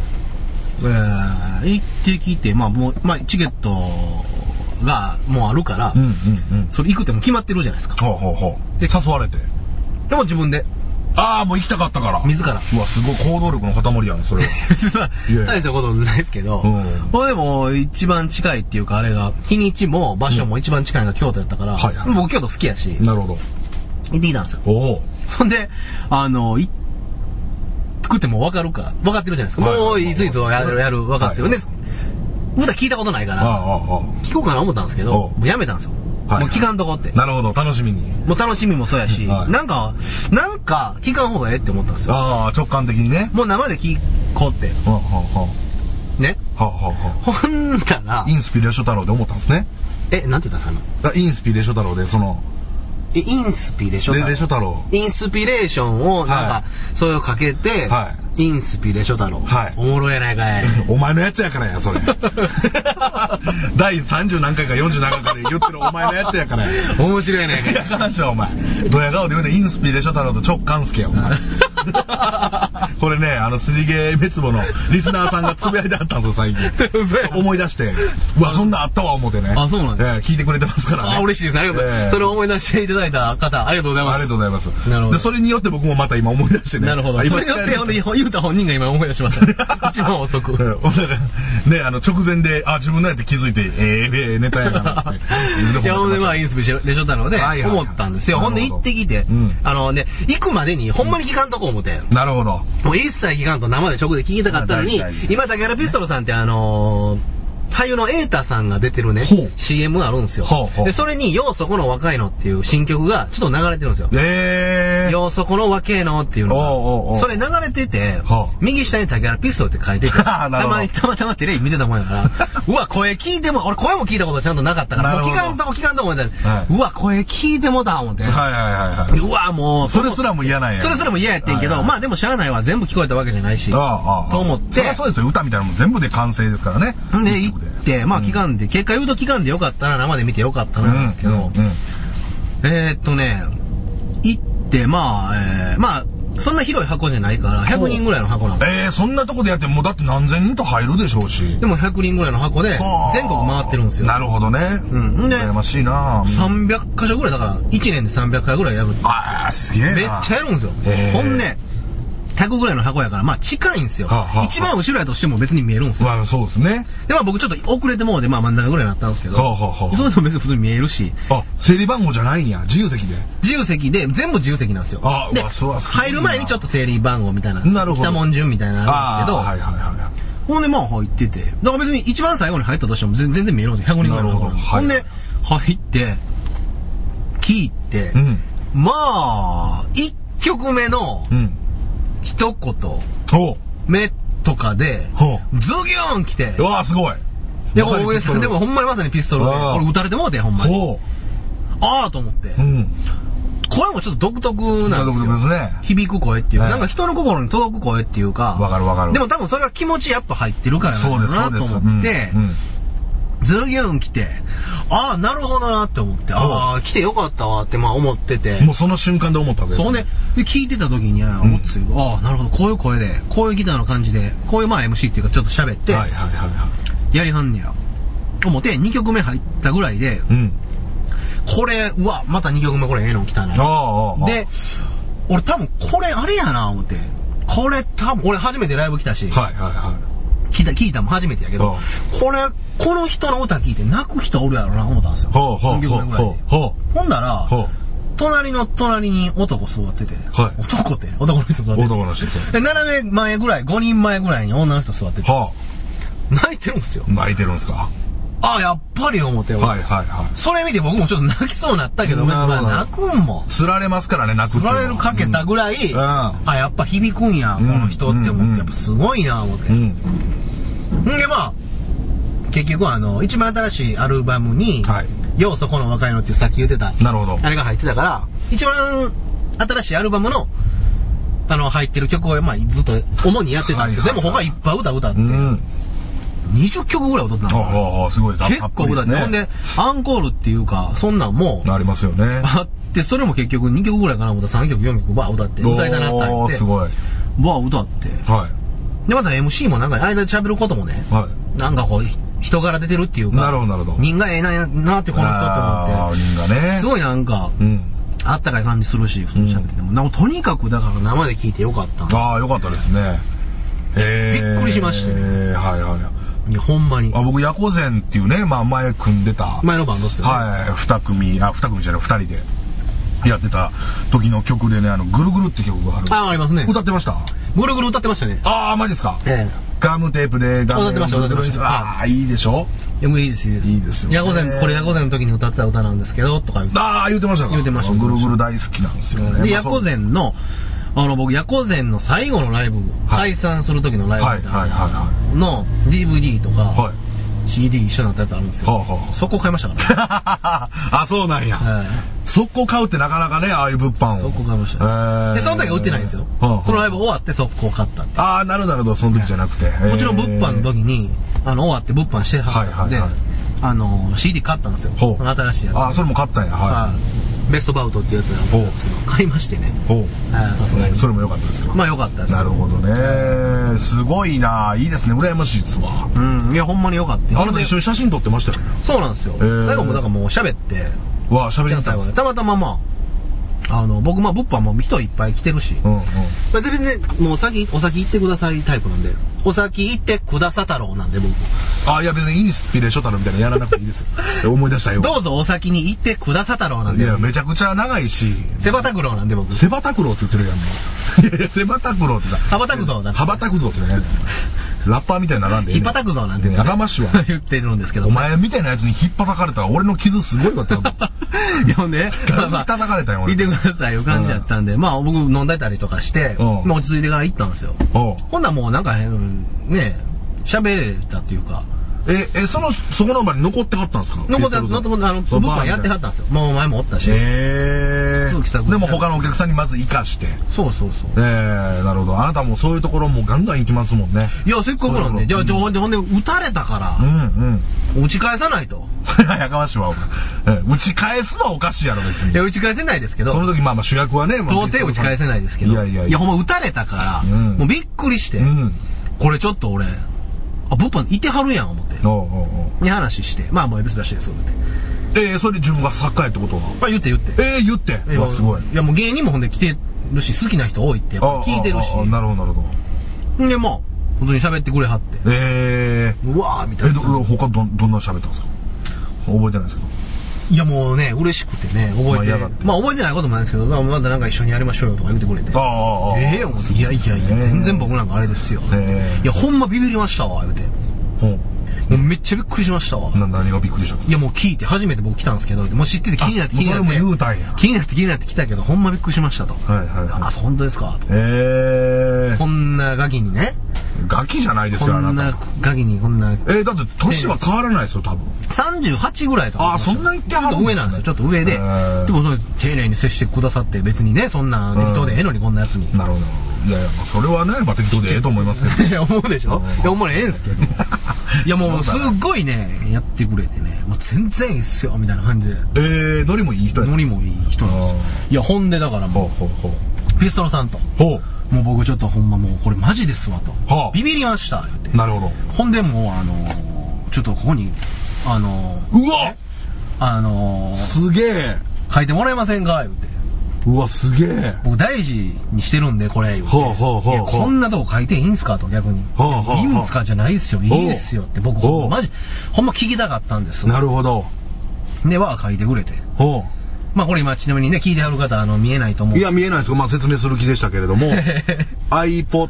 Speaker 3: 行ってきて、まあ、チケットがもうあるから、それ行くっても決まってるじゃないですか。
Speaker 2: で、誘われて。
Speaker 3: でも自分で。
Speaker 2: ああ、もう行きたかったから。
Speaker 3: 自ら。
Speaker 2: うわ、すごい行動力の塊やん、それ。
Speaker 3: 大したことないですけど、でも一番近いっていうか、あれが、日にちも場所も一番近いのが京都やったから、僕京都好きやし、
Speaker 2: なるほど。
Speaker 3: 行ってきたんですよ。ほんで、行っても分かってるじゃないですか。もういついつやる、分かってる。で、歌聞いたことないから、聞こうかな思ったんですけど、もうやめたんですよ。もう聞かんとこって。
Speaker 2: なるほど、楽しみに。
Speaker 3: もう楽しみもそうやし、なんか聞かん方がええって思ったんですよ。
Speaker 2: ああ、直感的にね。
Speaker 3: もう生で聞こうって。ね。ほんだら。
Speaker 2: インスピレーション太郎で思ったんですね。
Speaker 3: なんて言ったんですか？
Speaker 2: インスピレーション太郎で、
Speaker 3: インスピレーション
Speaker 2: 太郎。
Speaker 3: インスピレーションを、なんか、それをかけて、インスピレーション太郎。おもろいやないかい。
Speaker 2: お前のやつやからや、それ。第30何回か40何回かで言ってるお前のやつやからや。
Speaker 3: 面白いやないかい。
Speaker 2: やからしょ、お前。ドヤ顔で言うね、インスピレーション太郎と直感すけや、お前。これね、すりげ滅亡のリスナーさんがつぶやいてあったんですよ、最近。思い出して、うわ、そんなあったわ、思ってね。
Speaker 3: あ、そうなんです
Speaker 2: 聞いてくれてますからね。
Speaker 3: あ、嬉しいです。ありがとうございます。それを思い出していただいた方、ありがとうございます。
Speaker 2: ありがとうございます。
Speaker 3: なるほど。
Speaker 2: で、それによって僕もまた今思い出してね。
Speaker 3: なるほど。それによって、言うた本人が今思い出しました。一番遅く。
Speaker 2: ね、直前で、あ、自分のやって気づいて、ネタやなって。
Speaker 3: いや、ほんで、まあ、インスピレーション太郎で、思ったんですよ。ほんで、行ってきて、行くまでに、ほんまに聞かんとこ思って。
Speaker 2: なるほど。
Speaker 3: もう一切聞かんと生で直で聞きたかったのに、今、竹原ピストルさんって俳優の瑛太さんが出てるね、CM があるんですよ。で、それに、ようそこの若いのっていう新曲がちょっと流れてるんですよ。ようそこの若いのっていうのが、それ流れてて、右下に竹原ピストルって書いてて、たまたまテレビ見てたもんやから、うわ、声聞いても、俺声も聞いたことちゃんとなかったから、聞かんとこ思ってた。うわ、声聞いてもだ思って。うわ、もう、
Speaker 2: それすらも嫌なんや。
Speaker 3: それすらも嫌やってんけど、まあでもしゃあないわ、全部聞こえたわけじゃないし、と思って。
Speaker 2: そりゃそうですよ、歌みたいなのも全部で完成ですからね。
Speaker 3: で、行って、まあ期間で、結果言うと期間でよかったな、生で見てよかったな、なんですけど、行って、まあ、そんな広い箱じゃないから、100人ぐらいの箱なんです。
Speaker 2: そんなとこでやってもだって何千人と入るでしょうし。
Speaker 3: でも100人ぐらいの箱で、全国回ってるんですよ。
Speaker 2: なるほどね。で、羨ましいな。
Speaker 3: 300箇所ぐらいだから、1年で300回ぐらいやる。
Speaker 2: ああ、すげえな。
Speaker 3: めっちゃやるんですよ。ほんで、100ぐらいの箱やから、まあ近いんですよ。一番後ろやとしても別に見えるんですよ。
Speaker 2: まあそうですね。
Speaker 3: で、まあ僕ちょっと遅れてもうで、まあ真ん中ぐらいになったんですけど、それでも別に普通に見えるし。
Speaker 2: あ、整理番号じゃないんや。自由席で。
Speaker 3: 自由席で、全部自由席なんですよ。で、入る前にちょっと整理番号みたいな、来たもん順みたいなのあるんですけど、ほんでまあ入ってて、だから別に一番最後に入ったとしても全然見えるんですよ。100人ぐらいの箱なんで。ほんで、入って、聞いて、まあ、1曲目の、一言目とかでズギューン来て、
Speaker 2: うわーすごい。
Speaker 3: いや大げさでもほんまにまさにピストルでこれ撃たれてもうてほんまにああと思って、声もちょっと独特なんですよ。響く声っていうか、なんか人の心に届く声っていうか、
Speaker 2: わかるわかる。
Speaker 3: でも多分それは気持ちやっぱ入ってるからなんだなと思って、ズギューン来て、ああなるほどなって思って、ああ来てよかったわってまあ思ってて、
Speaker 2: もうその瞬間で思ったわけです。
Speaker 3: そうね。で聞いてた時に思ってたよ、ああなるほど、こういう声でこういうギターの感じでこういうまあ MC っていうかちょっと喋ってやりはんねや思って2曲目入ったぐらいで、これうわまた2曲目これええの来たな。で俺多分これあれやな思って、これ多分俺初めてライブ来たし、 聞いたも初めてやけど、この人の歌聞いて泣く人おるやろな思ったんですよ。4曲目ぐらいに。ほんだら、隣に男座ってて、男の人座ってて。
Speaker 2: 男の人座ってて。
Speaker 3: 斜め前ぐらい、5人前ぐらいに女の人座ってて。泣いてるんすよ。
Speaker 2: 泣いてるんすか。
Speaker 3: ああ、やっぱり思って。それ見て僕もちょっと泣きそうになったけど、泣くんも。
Speaker 2: 釣られますからね、泣くって。
Speaker 3: 釣られるかけたぐらい、やっぱ響くんや、この人って思って、やっぱすごいな、思って。んで、まあ、結局一番新しいアルバムに、ようそこの若いのってさっき言ってた。
Speaker 2: なるほど。
Speaker 3: あれが入ってたから、一番新しいアルバムの、入ってる曲を、まあ、ずっと主にやってたんですけど、でも他いっぱい歌って、20曲ぐらい歌ってたの。
Speaker 2: すごいです。
Speaker 3: 結構歌って。ほんで、アンコールっていうか、そんなんも、
Speaker 2: ありますよね。
Speaker 3: あって、それも結局2曲ぐらいかな思ったら3曲、4曲、歌って、歌いたなったって。
Speaker 2: すごい。
Speaker 3: 歌って。で、また MC もなんか、間で喋ることもね、なんかこう、人柄出てるっていうか、
Speaker 2: なるほど。
Speaker 3: 人がええなってこの人って思って。
Speaker 2: 人がね。
Speaker 3: すごいなんか、あったかい感じするし、普通に喋ってても。なんかとにかくだから生で聞いてよかった。
Speaker 2: よかったですね。
Speaker 3: びっくりしましてね。いや、ほんまに。
Speaker 2: 僕、ヤコゼンっていうね、まあ前組んでた。
Speaker 3: 前のバンドっすよね。
Speaker 2: 2組じゃない、2人でやってた時の曲でね、ぐるぐるって曲がある。
Speaker 3: ありますね。
Speaker 2: 歌ってました？
Speaker 3: ぐるぐる歌ってましたね。
Speaker 2: マジですか？ガムテープで
Speaker 3: 歌ってました。
Speaker 2: いいでしょ？
Speaker 3: いいです。いいですよ。ヤコゼンの時に歌ってた歌なんですけど、とか言って。
Speaker 2: 言ってましたか？
Speaker 3: 言ってました。
Speaker 2: ぐるぐる大好きなんですよね。
Speaker 3: で、ヤコゼンの、僕、ヤコゼンの最後のライブ、解散する時のライブみたいなの DVD とか、CD 一緒になったやつあるんですよ。速攻買いましたからね。
Speaker 2: そうなんや。速攻買うってなかなかね、ああいう物販を。
Speaker 3: 速攻買いました。で、その時は売ってないんですよ。そのライブ終わって速攻買ったって。
Speaker 2: なるほど、その時じゃなくて。
Speaker 3: もちろん物販の時に、終わって物販してはったんで、CD 買ったんですよ。その新しいやつ。
Speaker 2: それも買ったんや。
Speaker 3: ベストバウトっていうやつなんですけど、買いましてね。さすがに。
Speaker 2: それも良かったですか？
Speaker 3: まあ良かったです。
Speaker 2: なるほどね。すごいな。いいですね。羨ましいですわ。
Speaker 3: いや、ほんまに良かった。
Speaker 2: あなた一緒に写真撮ってましたよね。
Speaker 3: そうなんですよ。最後もだからもう喋って。
Speaker 2: 喋りなさい。
Speaker 3: たまたままあ、僕物販も人いっぱい来てるし。全然、もうお先行ってくださいタイプなんで。お先行ってくださ太郎なんで僕も。
Speaker 2: いや別にインスピレーション太郎みたいなやらなくていいですよ。思い出したよ。
Speaker 3: どうぞお先に行ってくださ太郎なんで。
Speaker 2: いや、めちゃくちゃ長いし。
Speaker 3: セバタクローなんで僕。
Speaker 2: セバタクローって言ってるやん。いや、セバタクローってさ。
Speaker 3: 羽ばたくぞなんて。
Speaker 2: 羽ばたくぞってね。ラッパーみたいななんで。
Speaker 3: 引っぱたくぞなんて。
Speaker 2: やがましは。
Speaker 3: 言ってるんですけど。
Speaker 2: お前みたいなやつに引っ叩かれたら俺の傷すごいわって。い
Speaker 3: やね。
Speaker 2: 叩かれたよ俺。
Speaker 3: 見てくださいいう感じやったんで、まあ僕飲んでたりとかして、落ち着いてから行ったんですよ。ほんならもうなんかね、喋れたっていうか。
Speaker 2: そこの場に残ってはったんですか？
Speaker 3: 物販やってはったんですよ。もう前もおったし。
Speaker 2: でも他のお客さんにまず活かして。
Speaker 3: そう。
Speaker 2: なるほど。あなたもそういうところもガンガン行きますもんね。
Speaker 3: いや、せっかくなんで。じゃあ、ほんで、撃たれたから、打ち返さないと。
Speaker 2: やかましいわ。打ち返すのはおかしいやろ、別に。
Speaker 3: いや、打ち返せないですけど。
Speaker 2: その時、まあ主役はね、
Speaker 3: 到底打ち返せないですけど。いや、ほんま撃たれたから、もうびっくりして、これちょっと俺、物販いてはるやん、思って。に話して、まあもうエビス出してそう
Speaker 2: ってそれで自分が作家やってことは
Speaker 3: 言って。
Speaker 2: 言って。すごい。
Speaker 3: いやもう芸人もほんで来てるし、好きな人多いってやっぱ聞いてるし。
Speaker 2: なるほど。
Speaker 3: で、まあ、普通に喋ってくれはって。うわーみたいな。
Speaker 2: 他どんな喋ったんですか？覚えてないですけど。
Speaker 3: いやもうね、嬉しくてね、覚えて。まあ覚えてないこともないんですけど、まだなんか一緒にやりましょうよとか言ってくれて。思って。いや、全然僕なんかあれですよ。いや、ほんまビビりましたわ、言うて。もうめっちゃびっくりしましたわ。
Speaker 2: 何がびっくりしたんですか？
Speaker 3: いやもう聞いて、初めて僕来たんですけど、もう知ってて気になって。
Speaker 2: それも言うたんや。
Speaker 3: 気になって来たけど、ほんまびっくりしましたと。本当ですかと。こんなガキにね。
Speaker 2: ガキじゃないですから、
Speaker 3: こんなガキにこんな。
Speaker 2: だって年は変わらないですよ、多分。
Speaker 3: 38ぐらいとか。
Speaker 2: そんな言ってはる。
Speaker 3: ちょっと上なんですよ、ちょっと上で。でも丁寧に接してくださって、別にね、そんな適当でええのにこんなやつに。
Speaker 2: なるほど。いや、それはね、適当でええと思いますけど。
Speaker 3: いや、思うでしょ？いや、ほんまにええんすけど。いや、もうすっごいね、やってくれてね、もう全然いいっすよ、みたいな感じで。
Speaker 2: ノリもいい人や。
Speaker 3: ノリもいい人なんですよ。いや、ほんでだからもう、ピストルさんと。もう僕ちょっとほんまもうこれマジですわと。ビビりました、言って。
Speaker 2: なるほど。
Speaker 3: ほんでもう、ちょっとここに、
Speaker 2: うわ
Speaker 3: すげえ。書いてもらえませんか言って。
Speaker 2: うわ、すげえ。
Speaker 3: 僕大事にしてるんで、これ。こんなとこ書いていいんすかと、逆に。いいんすかじゃないっすよ。いいですよって、僕、マジ、ほんま聞きたかったんです。
Speaker 2: なるほど。
Speaker 3: で、書いてくれて。まあこれ今ちなみにね、聞いてはる方、見えないと思う。
Speaker 2: いや、見えないですが、まあ説明する気でしたけれども、iPad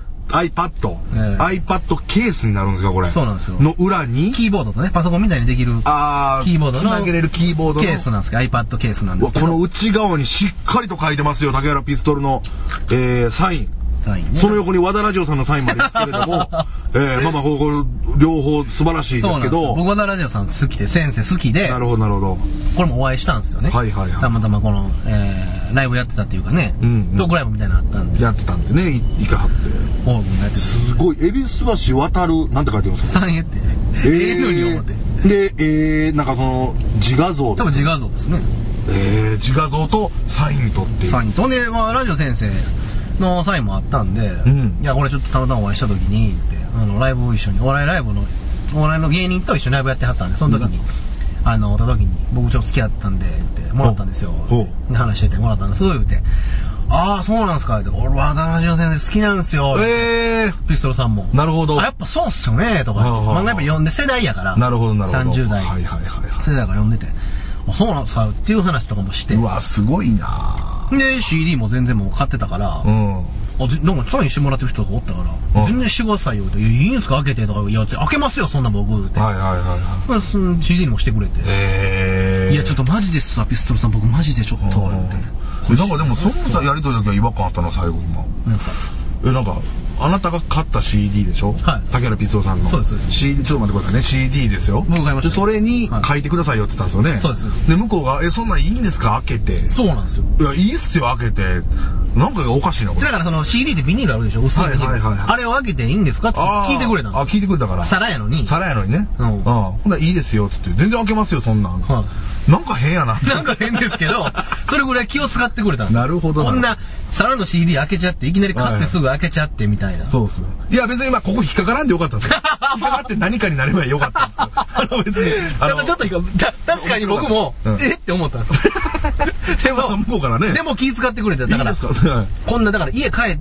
Speaker 2: ケースになるんですか、これ。
Speaker 3: そうなんですよ。
Speaker 2: の裏に
Speaker 3: キーボードとね、パソコンみたいにできるキーボードの
Speaker 2: つなげれるキーボードの
Speaker 3: ケースなんですけど、iPad ケースなんですけど、
Speaker 2: この内側にしっかりと書いてますよ、竹原ピストルの、サイン。その横に和田ラジオさんのサインまでですけれども、ここ両方素晴らしいですけど、
Speaker 3: 僕和田ラジオさん好きで、先生好きで、
Speaker 2: なるほどなるほど。
Speaker 3: これもお会いしたんですよね。たまたまこの、ライブやってたっていうかね、トークライブみたいなのあったんで。
Speaker 2: やってたんでね、行かはって。すごい、恵比寿橋渡る、なんて書いてますか？
Speaker 3: 三重って。ふうに思って。
Speaker 2: で、なんかその、自画像です。
Speaker 3: 多分自画像ですね。
Speaker 2: 自画像とサインとっていう。
Speaker 3: サインと。で、ラジオ先生のサインもあったんで、いや、これちょっとたまたまお会いした時に、って、ライブを一緒に、お笑いの芸人と一緒にライブやってはったんで、その時に、会った時に、僕ちょっと好きだったんで、って、もらったんですよ。で、話しててもらったんです。すごい言って、ああ、そうなんすかって、俺、和田ラジオ先生好きなんですよ。ピストルさんも。
Speaker 2: なるほど。
Speaker 3: やっぱそうっすよね、とか。漫画やっぱ読んで、世代やから。
Speaker 2: なるほど、なるほど。
Speaker 3: 30代。世代が読んでて、そうなんすかっていう話とかもして。
Speaker 2: うわ、すごいな
Speaker 3: で、CD も全然もう買ってたから、なんかサインしてもらってる人がおったから、全然してくださいよって、いいんすか開けてとか、いや、開けますよ、そんな僕って。CD にもしてくれて。いや、ちょっとマジですわ、ピストルさん、僕マジでちょっと、って。
Speaker 2: なんかでも、そのやりとりだけは違和感あったな、最後今。
Speaker 3: なんすか？
Speaker 2: なんか、あなたが買った CD でしょ？はい。竹原ピストルさんの。
Speaker 3: そうです、そうです。
Speaker 2: CD、ちょっと待ってくださいね。CD ですよ。
Speaker 3: 僕買いました。
Speaker 2: で、それに書いてくださいよって言ったんですよね。
Speaker 3: そうです、そうです。
Speaker 2: で、向こうが、そんなんいいんですか開けて。
Speaker 3: そうなんですよ。
Speaker 2: いや、いいっすよ、開けて。なんかおかしいな、これ。
Speaker 3: だからその CD ってビニールあるでしょ？薄いビニール。あれを開けていいんですかって聞いてくれたんですよ。
Speaker 2: 聞いてくれたから。
Speaker 3: 皿やのに。
Speaker 2: 皿やのにね。ほんならいいですよ、って言って。全然開けますよ、そんなん。なんか変やな。
Speaker 3: なんか変ですけど、それぐらい気を使ってくれたんですよ。
Speaker 2: なるほど。
Speaker 3: こんな、皿の CD 開けちゃって、いきなり買ってすぐ開けちゃってみたいな。
Speaker 2: そうっすよ。いや、別にここ引っかからんでよかったんですよ。引っかかって何かになればよかったんですけど。別に。
Speaker 3: ちょっと確かに僕も、って思ったんですよ。でも、
Speaker 2: 向こうからね。
Speaker 3: でも気使ってくれて、だから、こんな、だから家帰って、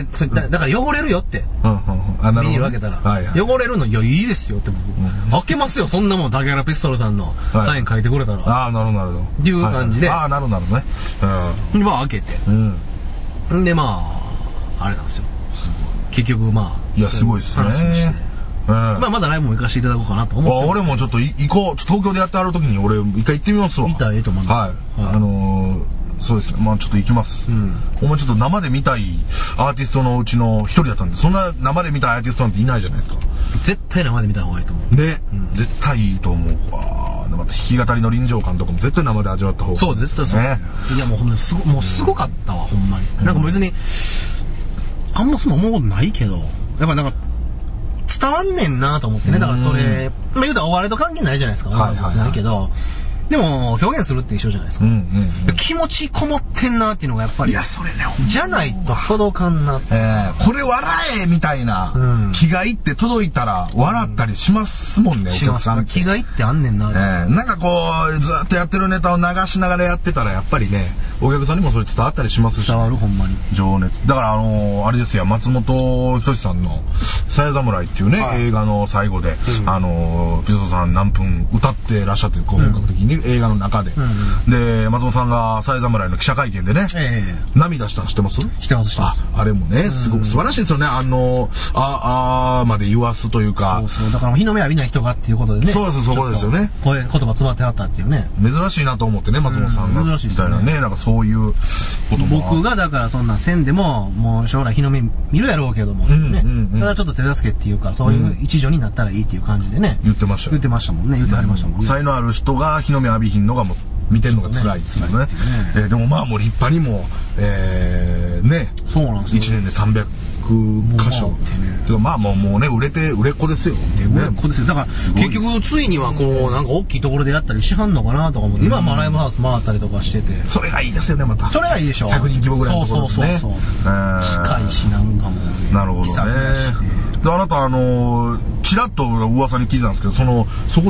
Speaker 3: だから汚れるよって。ビニール開けたら。汚れるの、いや、いいですよって僕。開けますよ、そんなもん、竹原ピストルさんのサイン書いてくれたら。
Speaker 2: ああ、なるほど、なるほど。
Speaker 3: っていう感じで。
Speaker 2: ああ、なるほど、なるほどね。
Speaker 3: 開けて。で、あれなんですよ。結局、
Speaker 2: いや、すごいっすね。
Speaker 3: まだライブも行かせていただこうかなと思って。
Speaker 2: 俺もちょっと行こう。東京でやってある時に俺、一回行ってみますわ。
Speaker 3: 行ったらええと思います。
Speaker 2: はい。そうですね。ちょっと行きます。お前ちょっと生で見たいアーティストのうちの一人だったんで、そんな生で見たいアーティストなんていないじゃないですか。
Speaker 3: 絶対生で見た方がいいと思う。
Speaker 2: ね。絶対いいと思うわ。また弾き語りの臨場感とかも絶対生で味わった方が。
Speaker 3: そう、絶対そうですね。いや、もうほんとすごかったわ、ほんまに。なんか別に、あんまそんな思うことないけど、やっぱなんか、伝わんねんなと思ってね。だからそれ、言うたらお笑いと関係ないじゃないですか。ないけど、でも表現するって一緒じゃないですか。気持ちこもってんなっていうのがやっぱり。
Speaker 2: いや、それね。
Speaker 3: じゃないと届かんな。
Speaker 2: これ笑えみたいな気がいって届いたら笑ったりしますもんね、お客さん。
Speaker 3: 気がいってあんねんな。
Speaker 2: なんかこう、ずっとやってるネタを流しながらやってたらやっぱりね、お客さんにもそれ伝わったりしますし。
Speaker 3: 伝わる、ほんまに。
Speaker 2: 情熱。だからあれですよ、松本人志さんのさや侍っていうね、映画の最後で、ピストさん何分歌ってらっしゃって、本格的に映画の中で。で、松本さんがさや侍の記者会見でね、涙したの知ってます？
Speaker 3: 知ってます、知ってます。
Speaker 2: あれもね、すごく素晴らしいですよね。まで言わすというか。
Speaker 3: そう。だから日の目浴びない人がっていうことでね。
Speaker 2: そうです、そこですよね。
Speaker 3: こういう言葉詰まってあったっていうね。
Speaker 2: 珍しいなと思ってね、松本さんが。
Speaker 3: 珍しいですね。
Speaker 2: みたいなね、なんかそういうことも。
Speaker 3: 僕がだからそんな線でも、もう将来日の目見るやろうけども、ね。ただちょっと手助けっていうか、そういう一助になったらいいっていう感じでね。
Speaker 2: 言ってましたよ。
Speaker 3: 言ってましたもんね。言ってはりましたもんね。
Speaker 2: 才能ある人が日の目浴びひんのがもう、見てるのが辛いっていうね。でももう立派にも、ね。
Speaker 3: そうなんですよ。
Speaker 2: 1年で300箇所。もうね、売れっ子ですよ。
Speaker 3: 売れっ子ですよ。だから、結局、ついにはこう、なんか大きいところでやったりしはんのかなとか思って、今はライブハウス回ったりとかしてて。
Speaker 2: それがいいですよね、また。
Speaker 3: それがいいでしょ。
Speaker 2: 100人規模ぐらいのところでね。
Speaker 3: そう。近いし、なんかも。
Speaker 2: なるほどね。で、あなた、ちらっと噂に聞いてたんですけど、そこで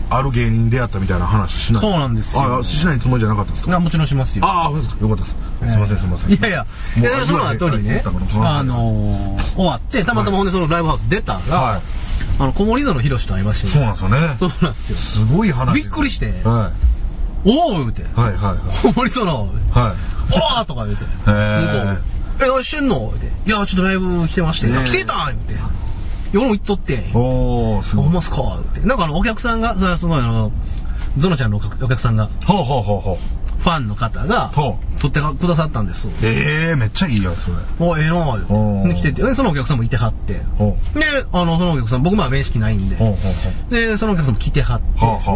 Speaker 2: ある芸人に出会ったみたいな話しない？
Speaker 3: そうなんですよ。
Speaker 2: しないつもりじゃなかったですか？
Speaker 3: もちろんしますよ。
Speaker 2: ああ、よかったです。すいませんすいません。
Speaker 3: いやいや、その後にね、終わって、たまたまほんでそのライブハウス出たら、小森園博士と会いまして。
Speaker 2: そうなんですよね。
Speaker 3: そうなんですよ。
Speaker 2: すごい話。
Speaker 3: びっくりして、おー言うて、小森園、おーとか言うて、向こう、何してんのって。いや、ちょっとライブ来てまして。来てたん言って。俺も行っとって。
Speaker 2: おー、すごい。
Speaker 3: ほんますかって。なんかお客さんが、それはすごいゾノちゃんのお客さんが、ファンの方が、撮ってくださったんです。
Speaker 2: めっちゃいいやそれ。
Speaker 3: ええなぁ、言って。来てて。で、そのお客さんもいてはって。で、そのお客さん、僕面識ないんで。で、そのお客さんも来てはって。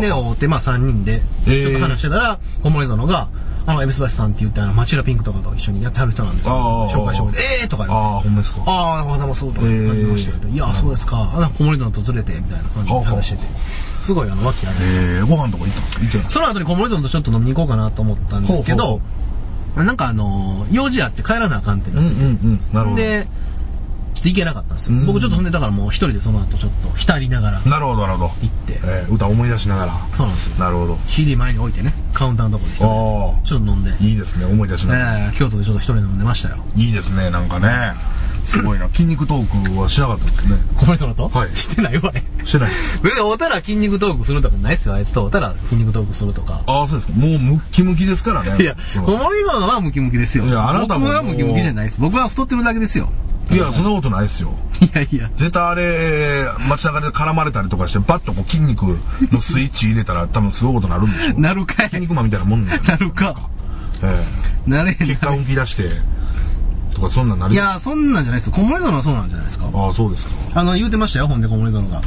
Speaker 3: で、会うて、3人で、ちょっと話してたら、小森園が、エビスバシさんって言って、町浦ピンクとかと一緒にやってはる人なんですよ。紹介して。とか言って。
Speaker 2: ほんまですか。
Speaker 3: おはようございます。とか言ってましたけど。いや、そうですか。小森園とずれて、みたいな感じで話してて。すごい、和気あいあい。
Speaker 2: ご飯とか行ったんですか？
Speaker 3: その後に小森園とちょっと飲みに行こうかなと思ったんですけど、なんか用事あって帰らなあかんってなってて。
Speaker 2: なるほど。
Speaker 3: で、ちょっと行けなかったんですよ。僕ちょっとほんで、だからもう一人でその後ちょっと浸りながら。
Speaker 2: なるほど、なるほど。
Speaker 3: 行って。
Speaker 2: 歌思い出しながら。
Speaker 3: そうなんですよ。
Speaker 2: なるほど。
Speaker 3: CD 前に置いてね、カウンターのとこで一人で。ちょっと飲んで。
Speaker 2: いいですね、思い出しながら。
Speaker 3: 京都でちょっと一人で飲んでましたよ。
Speaker 2: いいですね、なんかね。すごいな。筋肉トークはしなかったですね。
Speaker 3: 小森園と？
Speaker 2: はい。
Speaker 3: してないわね。
Speaker 2: してないです。
Speaker 3: 別に会うたら筋肉トークするとかないっすよ。あいつと会うたら筋肉トークするとか。
Speaker 2: ああ、そうですか。もうムッキムキですからね。
Speaker 3: いや、小森園はムキムキですよ。
Speaker 2: いや、あなたも。
Speaker 3: 僕はムキムキじゃないです。僕は太ってるだけですよ。
Speaker 2: いや、そんなことないですよ。
Speaker 3: いやいや。
Speaker 2: 絶対あれ、街中で絡まれたりとかして、バッとこう筋肉のスイッチ入れたら多分すごいことなるんでしょ。
Speaker 3: なるかい。
Speaker 2: 筋肉マンみたいなもんなん
Speaker 3: なるか。なれへん。
Speaker 2: 血管浮き出して、とかそんなんなる。
Speaker 3: いや、そんなんじゃないですよ。小森園はそうなんじゃないですか。
Speaker 2: ああ、そうですか。
Speaker 3: 言うてましたよ、ほんで小森園が。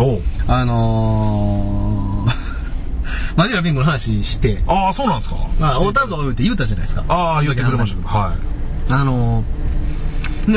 Speaker 3: マジュラピンクの話して。
Speaker 2: ああ、そうなんですか。
Speaker 3: 会うたと言うたじゃないですか。
Speaker 2: ああ、言ってくれましたけど、はい。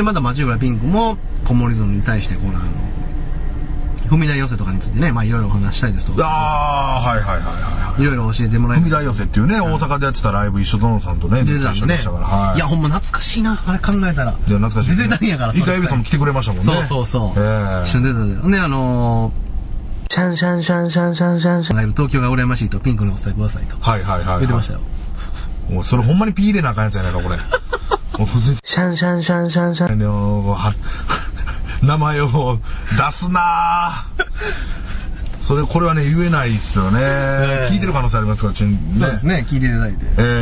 Speaker 3: で、またマジュラピンクも小森園に対して、踏み台寄せとかについてね、いろいろお話したいですと。
Speaker 2: ああ、はい。
Speaker 3: いろいろ教えてもらえ
Speaker 2: 踏み台寄せっていうね、大阪でやってたライブ一緒ゾノさんとね、
Speaker 3: 出てたんね。いや、ほんま懐かしいな、あれ考えたら。
Speaker 2: いや、懐かしい。
Speaker 3: 出てたんやから、
Speaker 2: 一回エビさんも来てくれましたもんね。
Speaker 3: そう。一緒に出てたで。シャンシャンシャンシャンシャンシャンシャン。東京が羨ましいとピンクにお伝えくださいと。
Speaker 2: はい。
Speaker 3: 言ってましたよ。
Speaker 2: もうそれほんまにピー入れなあかんやつやないか、これ。
Speaker 3: シャンシャンシャンシャンシャン。
Speaker 2: 名前を出すなぁ。これはね、言えないですよね。聞いてる可能性ありますから、
Speaker 3: そうですね、聞いていただいて。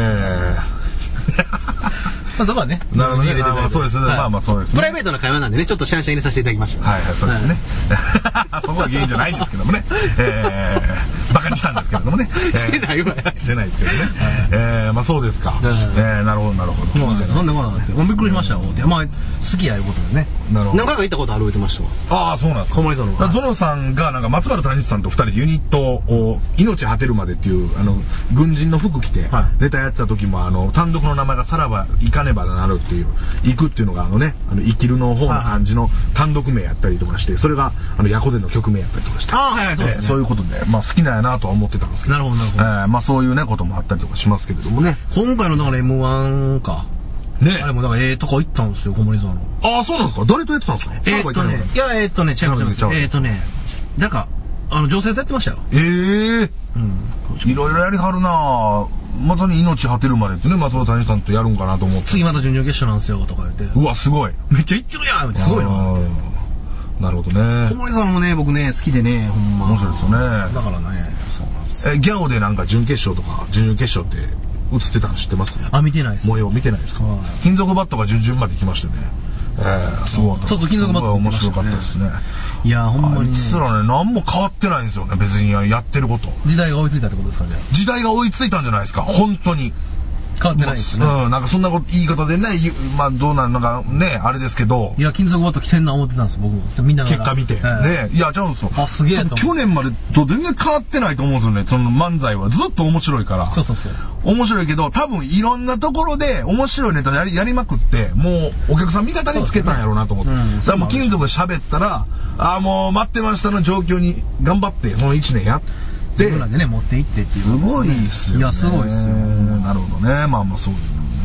Speaker 3: そこはね。
Speaker 2: なるほどね。そうですね。そうですね。
Speaker 3: プライベートな会話なんでね、ちょっとシャンシャン入れさせていただきました。
Speaker 2: はい、そうですね。そこは原因じゃないんですけどもね。バカにしたんですけれどもね。
Speaker 3: してないわ。
Speaker 2: してないですけどね。そうですか。なるほど。
Speaker 3: なんでびっくりしましたよ。好きやいうことでね。
Speaker 2: なるほど。
Speaker 3: 何回か行ったことある言ってましたわ。
Speaker 2: ああ、そうなんですか。
Speaker 3: 小森園が。
Speaker 2: ゾノさんが、なんか松原谷さんと二人でユニットを、命果てるまでっていう、軍人の服着て、ネタやってた時も、単独の名前がさらば行かねばなるっていう、行くっていうのが生きるの方の漢字の単独名やったりとかして、それが、ヤコゼの曲名やったりとかして。そういうことで、好きなんやなとは思ってたんですけど。
Speaker 3: なるほど。
Speaker 2: そういうね、こともあったりとかしますけれどもね。
Speaker 3: 今回のだから M1 か。
Speaker 2: ね。
Speaker 3: あれもだからとこ行ったんですよ、小森園の。
Speaker 2: ああ、そうなんですか。誰とやってたんですか。
Speaker 3: 違う。なんか、女性とやってましたよ。いろいろやりはるなぁ。まさに命果てるまでってね、松原谷さんとやるんかなと思って。 次また準々決勝なんですよ、とか言って。
Speaker 2: うわ、すごい。
Speaker 3: めっちゃ行ってるやんすごいな。
Speaker 2: なるほどね。
Speaker 3: 小森さんもね、僕ね、好きでね、ほんま。
Speaker 2: 面白いですよね。だ
Speaker 3: からね、そうなんです。
Speaker 2: ギャオでなんか準決勝とか、準々決勝って映ってたの知ってます？
Speaker 3: 見てないです。
Speaker 2: 模様見てないですか？金属バットが準々まで来ましてね。すごい。
Speaker 3: そう金属バット
Speaker 2: 面白かったですね。
Speaker 3: いや、ほんまに。
Speaker 2: あいつらね、何も変わってないんですよね、別にやってること。
Speaker 3: 時代が追いついたってことですかね。
Speaker 2: 時代が追いついたんじゃないですか、本当に。
Speaker 3: 変わってないですね。
Speaker 2: なんかそんな言い方でね、どうなのかね、あれですけど。
Speaker 3: いや、金属バット着てんな思ってたんです、僕も。みんな
Speaker 2: 結果見て。ね。いや、ちゃうんですよ。
Speaker 3: すげえと。
Speaker 2: 去年までと全然変わってないと思うんですよね、その漫才は。ずっと面白いから。
Speaker 3: そう。
Speaker 2: 面白いけど、多分いろんなところで面白いネタやりまくって、もうお客さん味方につけたんやろうなと思って。だからもう金属で喋ったら、もう待ってましたの状況に頑張って、この1年やって。
Speaker 3: 自分らでね、持っていってっていう。
Speaker 2: すごいっすよね。
Speaker 3: いや、すごいっすよ。
Speaker 2: なるほどね。そういうのね。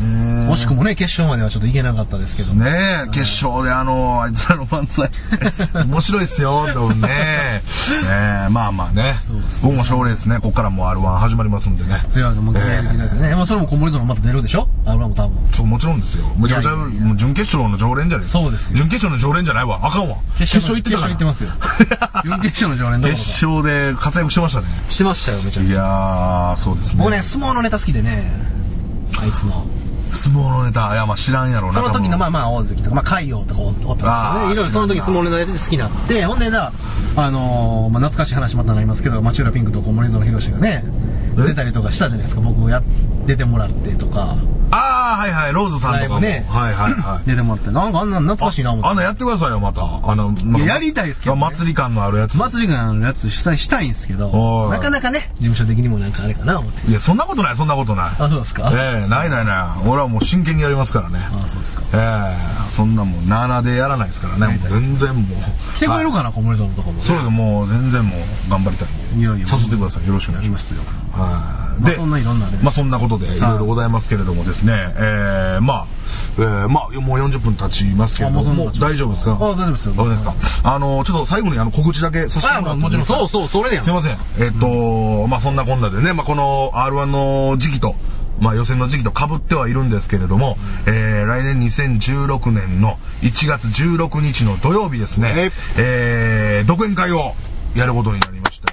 Speaker 3: 惜しくもね、決勝まではちょっといけなかったですけど
Speaker 2: ね。決勝であいつらの漫才面白いっすよとね。まあまあね。僕も賞レースね、ここからもう R1 始まりますんでね。
Speaker 3: それはもうそれも小森園また出るでしょ？ R1 も多分。
Speaker 2: そう、もちろんですよ。めちゃめちゃ準決勝の常連じゃないですか。
Speaker 3: そうですよ。
Speaker 2: 準決勝の常連じゃないわ。あかんわ。
Speaker 3: 決勝行ってたから。決勝行ってますよ。準決勝の常連だから。
Speaker 2: 決勝で活躍してましたね。
Speaker 3: してましたよ、めちゃめちゃ。
Speaker 2: いやー、そうですね。
Speaker 3: 僕ね、相撲のネタ好きでね、あいつの。
Speaker 2: 相撲のネタ、いや、まあ知らんやろうな。
Speaker 3: その時の、まあ、大関とか、まあ、海洋とかおったんですよね。いろいろその時相撲のネタやってて好きになって、ほんでまあ、懐かしい話またなりますけど、町浦ピンクと小森園博がね、出たりとかしたじゃないですか、僕出てもらってとか。
Speaker 2: ああ、はいはい、ローズさんとかも。
Speaker 3: ね。
Speaker 2: はいはいはい。
Speaker 3: 出てもらって、なんかあんな懐かしいな思って。
Speaker 2: やってくださいよ、また。
Speaker 3: やりたいですけど、ね。
Speaker 2: 祭り感のあるやつ。
Speaker 3: 祭り感のあるやつ主催したいんですけど、なかなかね、事務所的にもなんかあれかな思って。
Speaker 2: いや、そんなことない。
Speaker 3: あ、そうですか？
Speaker 2: ない。俺はもう真剣にやりますからね。
Speaker 3: あ、そうですか。
Speaker 2: そんなもう、なーなーでやらないですからね。全然もう。
Speaker 3: 来てくれるかな、小森さんのとこも。
Speaker 2: そうです、もう全然もう、頑張りたいんで。誘ってください。よろしくお願いします。
Speaker 3: で、そんないろんな
Speaker 2: まあそんなことでいろいろございますけれどもですね、まあもう40分経ちますけれども、大丈夫ですか？
Speaker 3: 大丈夫ですよ。
Speaker 2: どうですか？ちょっと最後に告知だけさせてもらってもいいですか？
Speaker 3: もちろん、それでやん。
Speaker 2: すいません。まあそんなこんなでね、まあこの R1 の時期と、まあ予選の時期と被ってはいるんですけれども、来年2016年の1月16日の土曜日ですね、独演会をやることになりました。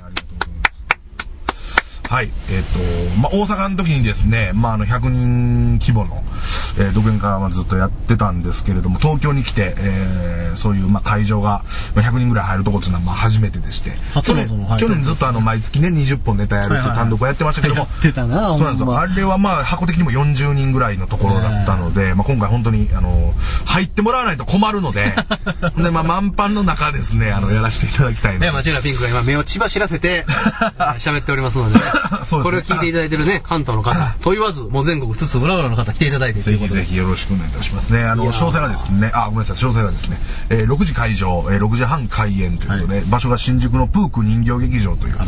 Speaker 2: はい。まあ、大阪の時にですね、まあ、100人規模の、独演会はずっとやってたんですけれども、東京に来て、そういう、まあ、会場が100人ぐらい入るとこっていうのは、まあ、初めてでして、去年ずっと毎月ね、20本ネタやるっていう単独をやってましたけども、
Speaker 3: やってたな、
Speaker 2: そうなんですよ。あれはまあ、箱的にも40人ぐらいのところだったので、まあ、今回本当に、入ってもらわないと困るので、で、まあ、満帆の中ですね、やらせていただきたいな。
Speaker 3: ね、町浦ピンクが今目を血走らせて、喋っておりますので、これを聞いていただいてるね、関東の方、と言わず、もう全国津々浦々の方来ていただいて、
Speaker 2: ぜひぜひよろしくお願いいたしますね。詳細がですね、ごめんなさい、詳細がですね、6時会場、6時半開演ということで、場所が新宿のプーク人形劇場という、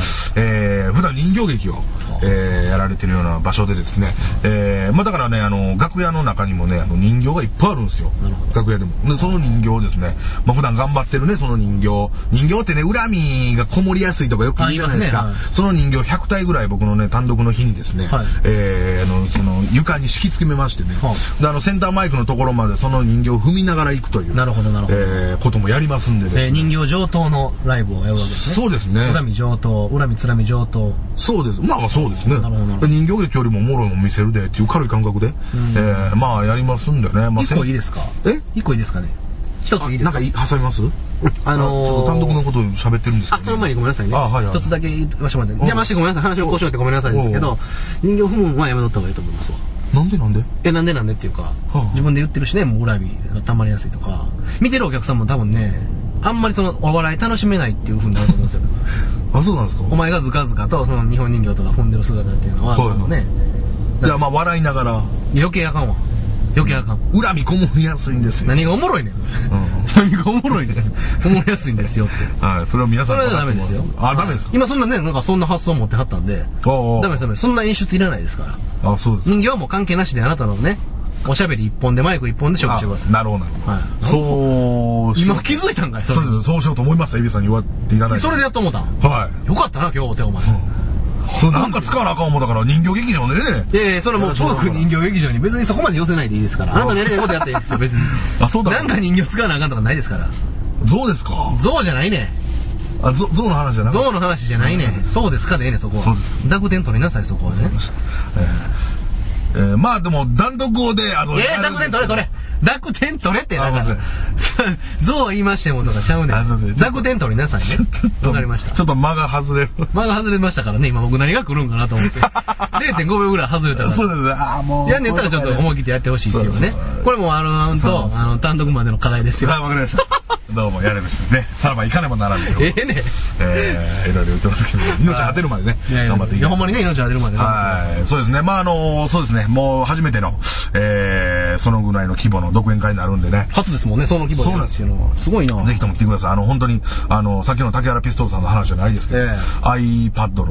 Speaker 2: 普段人形劇を、やられてるような場所でですね、まあだからね、楽屋の中にもね、人形がいっぱいあるんですよ。楽屋でも。で、その人形をですね、まあ普段頑張ってるね、その人形ってね、恨みがこもりやすいとかよく言うじゃないですか。その人形100体ぐらい僕のね、単独の日にですね、その床に敷き付けましてね、でセンターマイクのところまでその人形を踏みながら行くという、こともやりますんでですね。
Speaker 3: 人形上等のライブをやるわけですね。
Speaker 2: そうですね。
Speaker 3: 恨み上等、恨みつらみ上等。
Speaker 2: そうです。まあそうですね。人形劇よりもおもろいもん見せるでっていう軽い感覚で、まあやりますんでね。
Speaker 3: 一個いいですか？一個いいですかね？一ついいですか？
Speaker 2: なんか挟みます？ちょっと単独のことを喋ってるんですけど、
Speaker 3: その前にごめんなさいね。一つだけ言わせてもらって。邪魔してごめんなさい。話をこうしようってごめんなさいですけど、人形踏むのはやめとった方がいいと思いますわ。
Speaker 2: なんでなんで
Speaker 3: っていうか、自分で言ってるしね、もう恨みが溜まりやすいとか、見てるお客さんも多分ね、あんまりそのお笑い楽しめないっていう風になると思うんですよ。
Speaker 2: あ、そうなんですか？
Speaker 3: お前がずかずかとその日本人形とか踏んでる姿っていうのは、ね。
Speaker 2: いや、まあ笑いながら。
Speaker 3: 余計あかんわ。恨
Speaker 2: みこもりやすいんですよ。
Speaker 3: 何がおもろいねん。何がおもろいねん。こもりやすいんですよって。
Speaker 2: はい、それは皆さん。
Speaker 3: それはダメですよ。
Speaker 2: ダメですか？
Speaker 3: 今そんなね、なんかそんな発想持ってはったんで。ダメです。そんな演出いらないですから。
Speaker 2: そうです。
Speaker 3: 人形はもう関係なしであなたのね、おしゃべり一本でマイク一本で勝負してください。
Speaker 2: なるほど。そう。
Speaker 3: 今気づいたんかい？
Speaker 2: そうしようと思いました。エビさんに言わっていらない。
Speaker 3: それでやっと思ったん？
Speaker 2: はい。
Speaker 3: よかったな、今日、お前。
Speaker 2: なんか使わなあかん思ったから人形劇場でね。
Speaker 3: いやそれもうトーク人形劇場に別にそこまで寄せないでいいですから。あなたのやりたいことやっていいですよ、別に。
Speaker 2: そうだ。
Speaker 3: なんか人形使わなあかんとかないですから。
Speaker 2: 象ですか？
Speaker 3: 象じゃないね。
Speaker 2: 象の話じゃない。
Speaker 3: 象の話じゃないね。そうですかでええね、そこは。
Speaker 2: そうですか。
Speaker 3: 濁点取りなさい、そこはね。
Speaker 2: まあでも断読語で
Speaker 3: 濁点取れ濁点取れってだから象言いましてもとかちゃうねん。濁点取りなさいね。わかりました。
Speaker 2: ちょっと間が外れ
Speaker 3: ましたからね。今僕何が来るんかなと思って 0.5 秒ぐらい外れたら
Speaker 2: そうですね。もう
Speaker 3: やんねったらちょっと思い切ってやってほしいっていうね。これも単独までの課題ですよ。
Speaker 2: はい、わかりました。どうもやれましたね。さらばいかねばならんけど。いろいろ言ってますけど、命果てるまでね、頑張っていきます。
Speaker 3: ほんまにね、命果てるまで。
Speaker 2: はい、そうですね。まあそうですね。もう初めてのそのぐらいの規模の独演会になるんでね。
Speaker 3: 初ですもんね、その規模で。そうなんですよ。すごいな。
Speaker 2: ぜひとも来てください。本当にさっきの竹原ピストルさんの話じゃないですけど、iPad のね、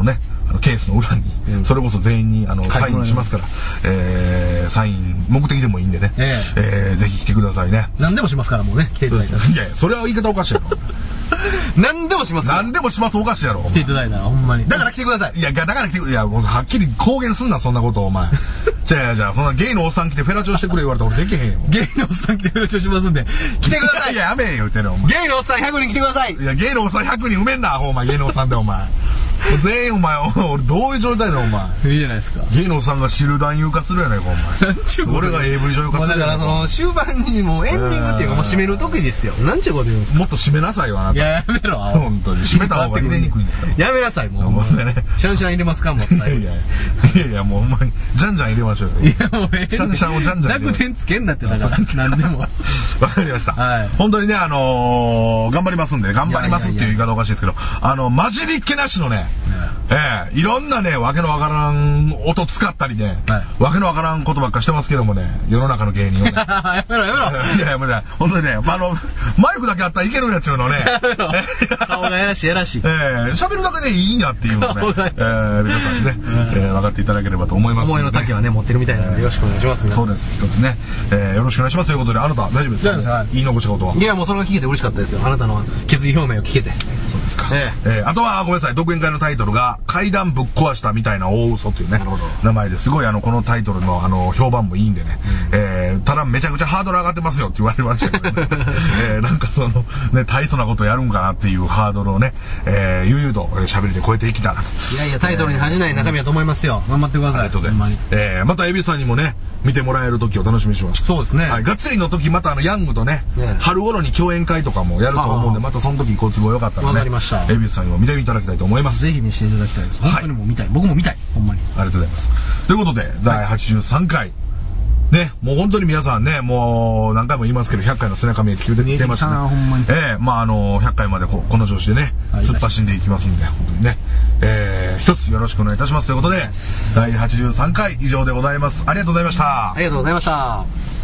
Speaker 2: ケースの裏に、それこそ全員にサインしますから、サイン目的でもいいんでね、ぜひ来てくださいね。
Speaker 3: 何でもしますからもうね、来ていただいたら。
Speaker 2: いやいや、それは言い方おかしいやろ。
Speaker 3: 何でもしますから。
Speaker 2: 何でもしますおかしいやろ。
Speaker 3: 来ていただいたらほんまに。だから来てください。
Speaker 2: いや、だから来てくれ。いや、もうはっきり公言すんな、そんなことお前。じゃあ、そんなゲイのおっさん来てフェラチオしてくれ言われたら俺できへんよ。
Speaker 3: ゲイのおっさん来てフェラチオしますんで、来てください。
Speaker 2: いや、やめへんよ、言ってるお前。
Speaker 3: ゲイのおっさん100人来てください。
Speaker 2: いや、ゲイのおっさん100人埋めんな、お前、ゲイのおっさんでお前。全員お前、俺どういう状態だお前。
Speaker 3: いいじゃないですか。
Speaker 2: ゲイのおっさんが知る男優化するやないか、お前。俺が AV 女優化するやないか。
Speaker 3: だから終盤にもうエンディングっていうかもう締める時ですよ。なんちゅうこと言うんですか。
Speaker 2: もっと締めなさいよ、あなた。
Speaker 3: いや、やめろ。
Speaker 2: 本当に。締めた方が入れにくいんですから。
Speaker 3: やめなさい、もう。シャンシャン入れますか、もう。
Speaker 2: いや、もうお前、じゃんじゃん入れましょうよ。
Speaker 3: いや、もう
Speaker 2: シャンシャンをじゃんじゃん。
Speaker 3: 濁点つけんなってだから、なんでも。
Speaker 2: わかりました。本当にね、頑張りますんで、頑張りますっていう言い方おかしいですけど、混じりっ気なしのね、いろんなね、わけのわからん音使ったりね、わけのわからんことばっかしてますけどもね、世の中の芸人をね。
Speaker 3: やめろ。
Speaker 2: いや、本当にね、マイクだけあったらいけるやつのね。
Speaker 3: 顔がやらしい。
Speaker 2: 喋るだけでいいんやっていうのをね、皆さんね、分かっていただければと思います。
Speaker 3: 思いの丈はね、持ってるみたいなので、よろしくお願いします。
Speaker 2: そうです、一つね、よろしくお願いしますということで、あなた大丈夫ですか？言い残したことは。
Speaker 3: いや、もうそれが聞けて嬉しかったですよ。あなたの決意表明を聞けて。
Speaker 2: そうですか。あとはごめんなさい、独演会のタイトルが階段ぶっ壊したみたいな大嘘というね名前ですごいこのタイトルの評判もいいんでね、ただめちゃくちゃハードル上がってますよって言われましたけどね、なんかそのね大層なことやるんかなっていうハードルをね、悠々と喋りで超えていきたらと。
Speaker 3: いやいや、タイトルに恥じない中身だと思いますよ。頑張ってください。
Speaker 2: ありがとうございます。またエビさんにもね見てもらえる時を楽しみにします。
Speaker 3: そうですね。
Speaker 2: はい、がっつりの時またヤングとね春頃に共演会とかもやると思うんで、またその時ご都合よかったらね、エビさんにも見ていただきたいと思います。
Speaker 3: ぜひ見せていただきたいです。本当にもう見たい。僕も見たい。ほんまに。
Speaker 2: ありがとうございます。ということで、第83回。ね、もう本当に皆さんね、もう何回も言いますけど、100回の背中見えてきてましたね。100回までこの調子でね、突っ走んでいきますんで、本当にね、一つよろしくお願いいたしますということで、第83回以上でございます。ありがとうございました。
Speaker 3: ありがとうございました。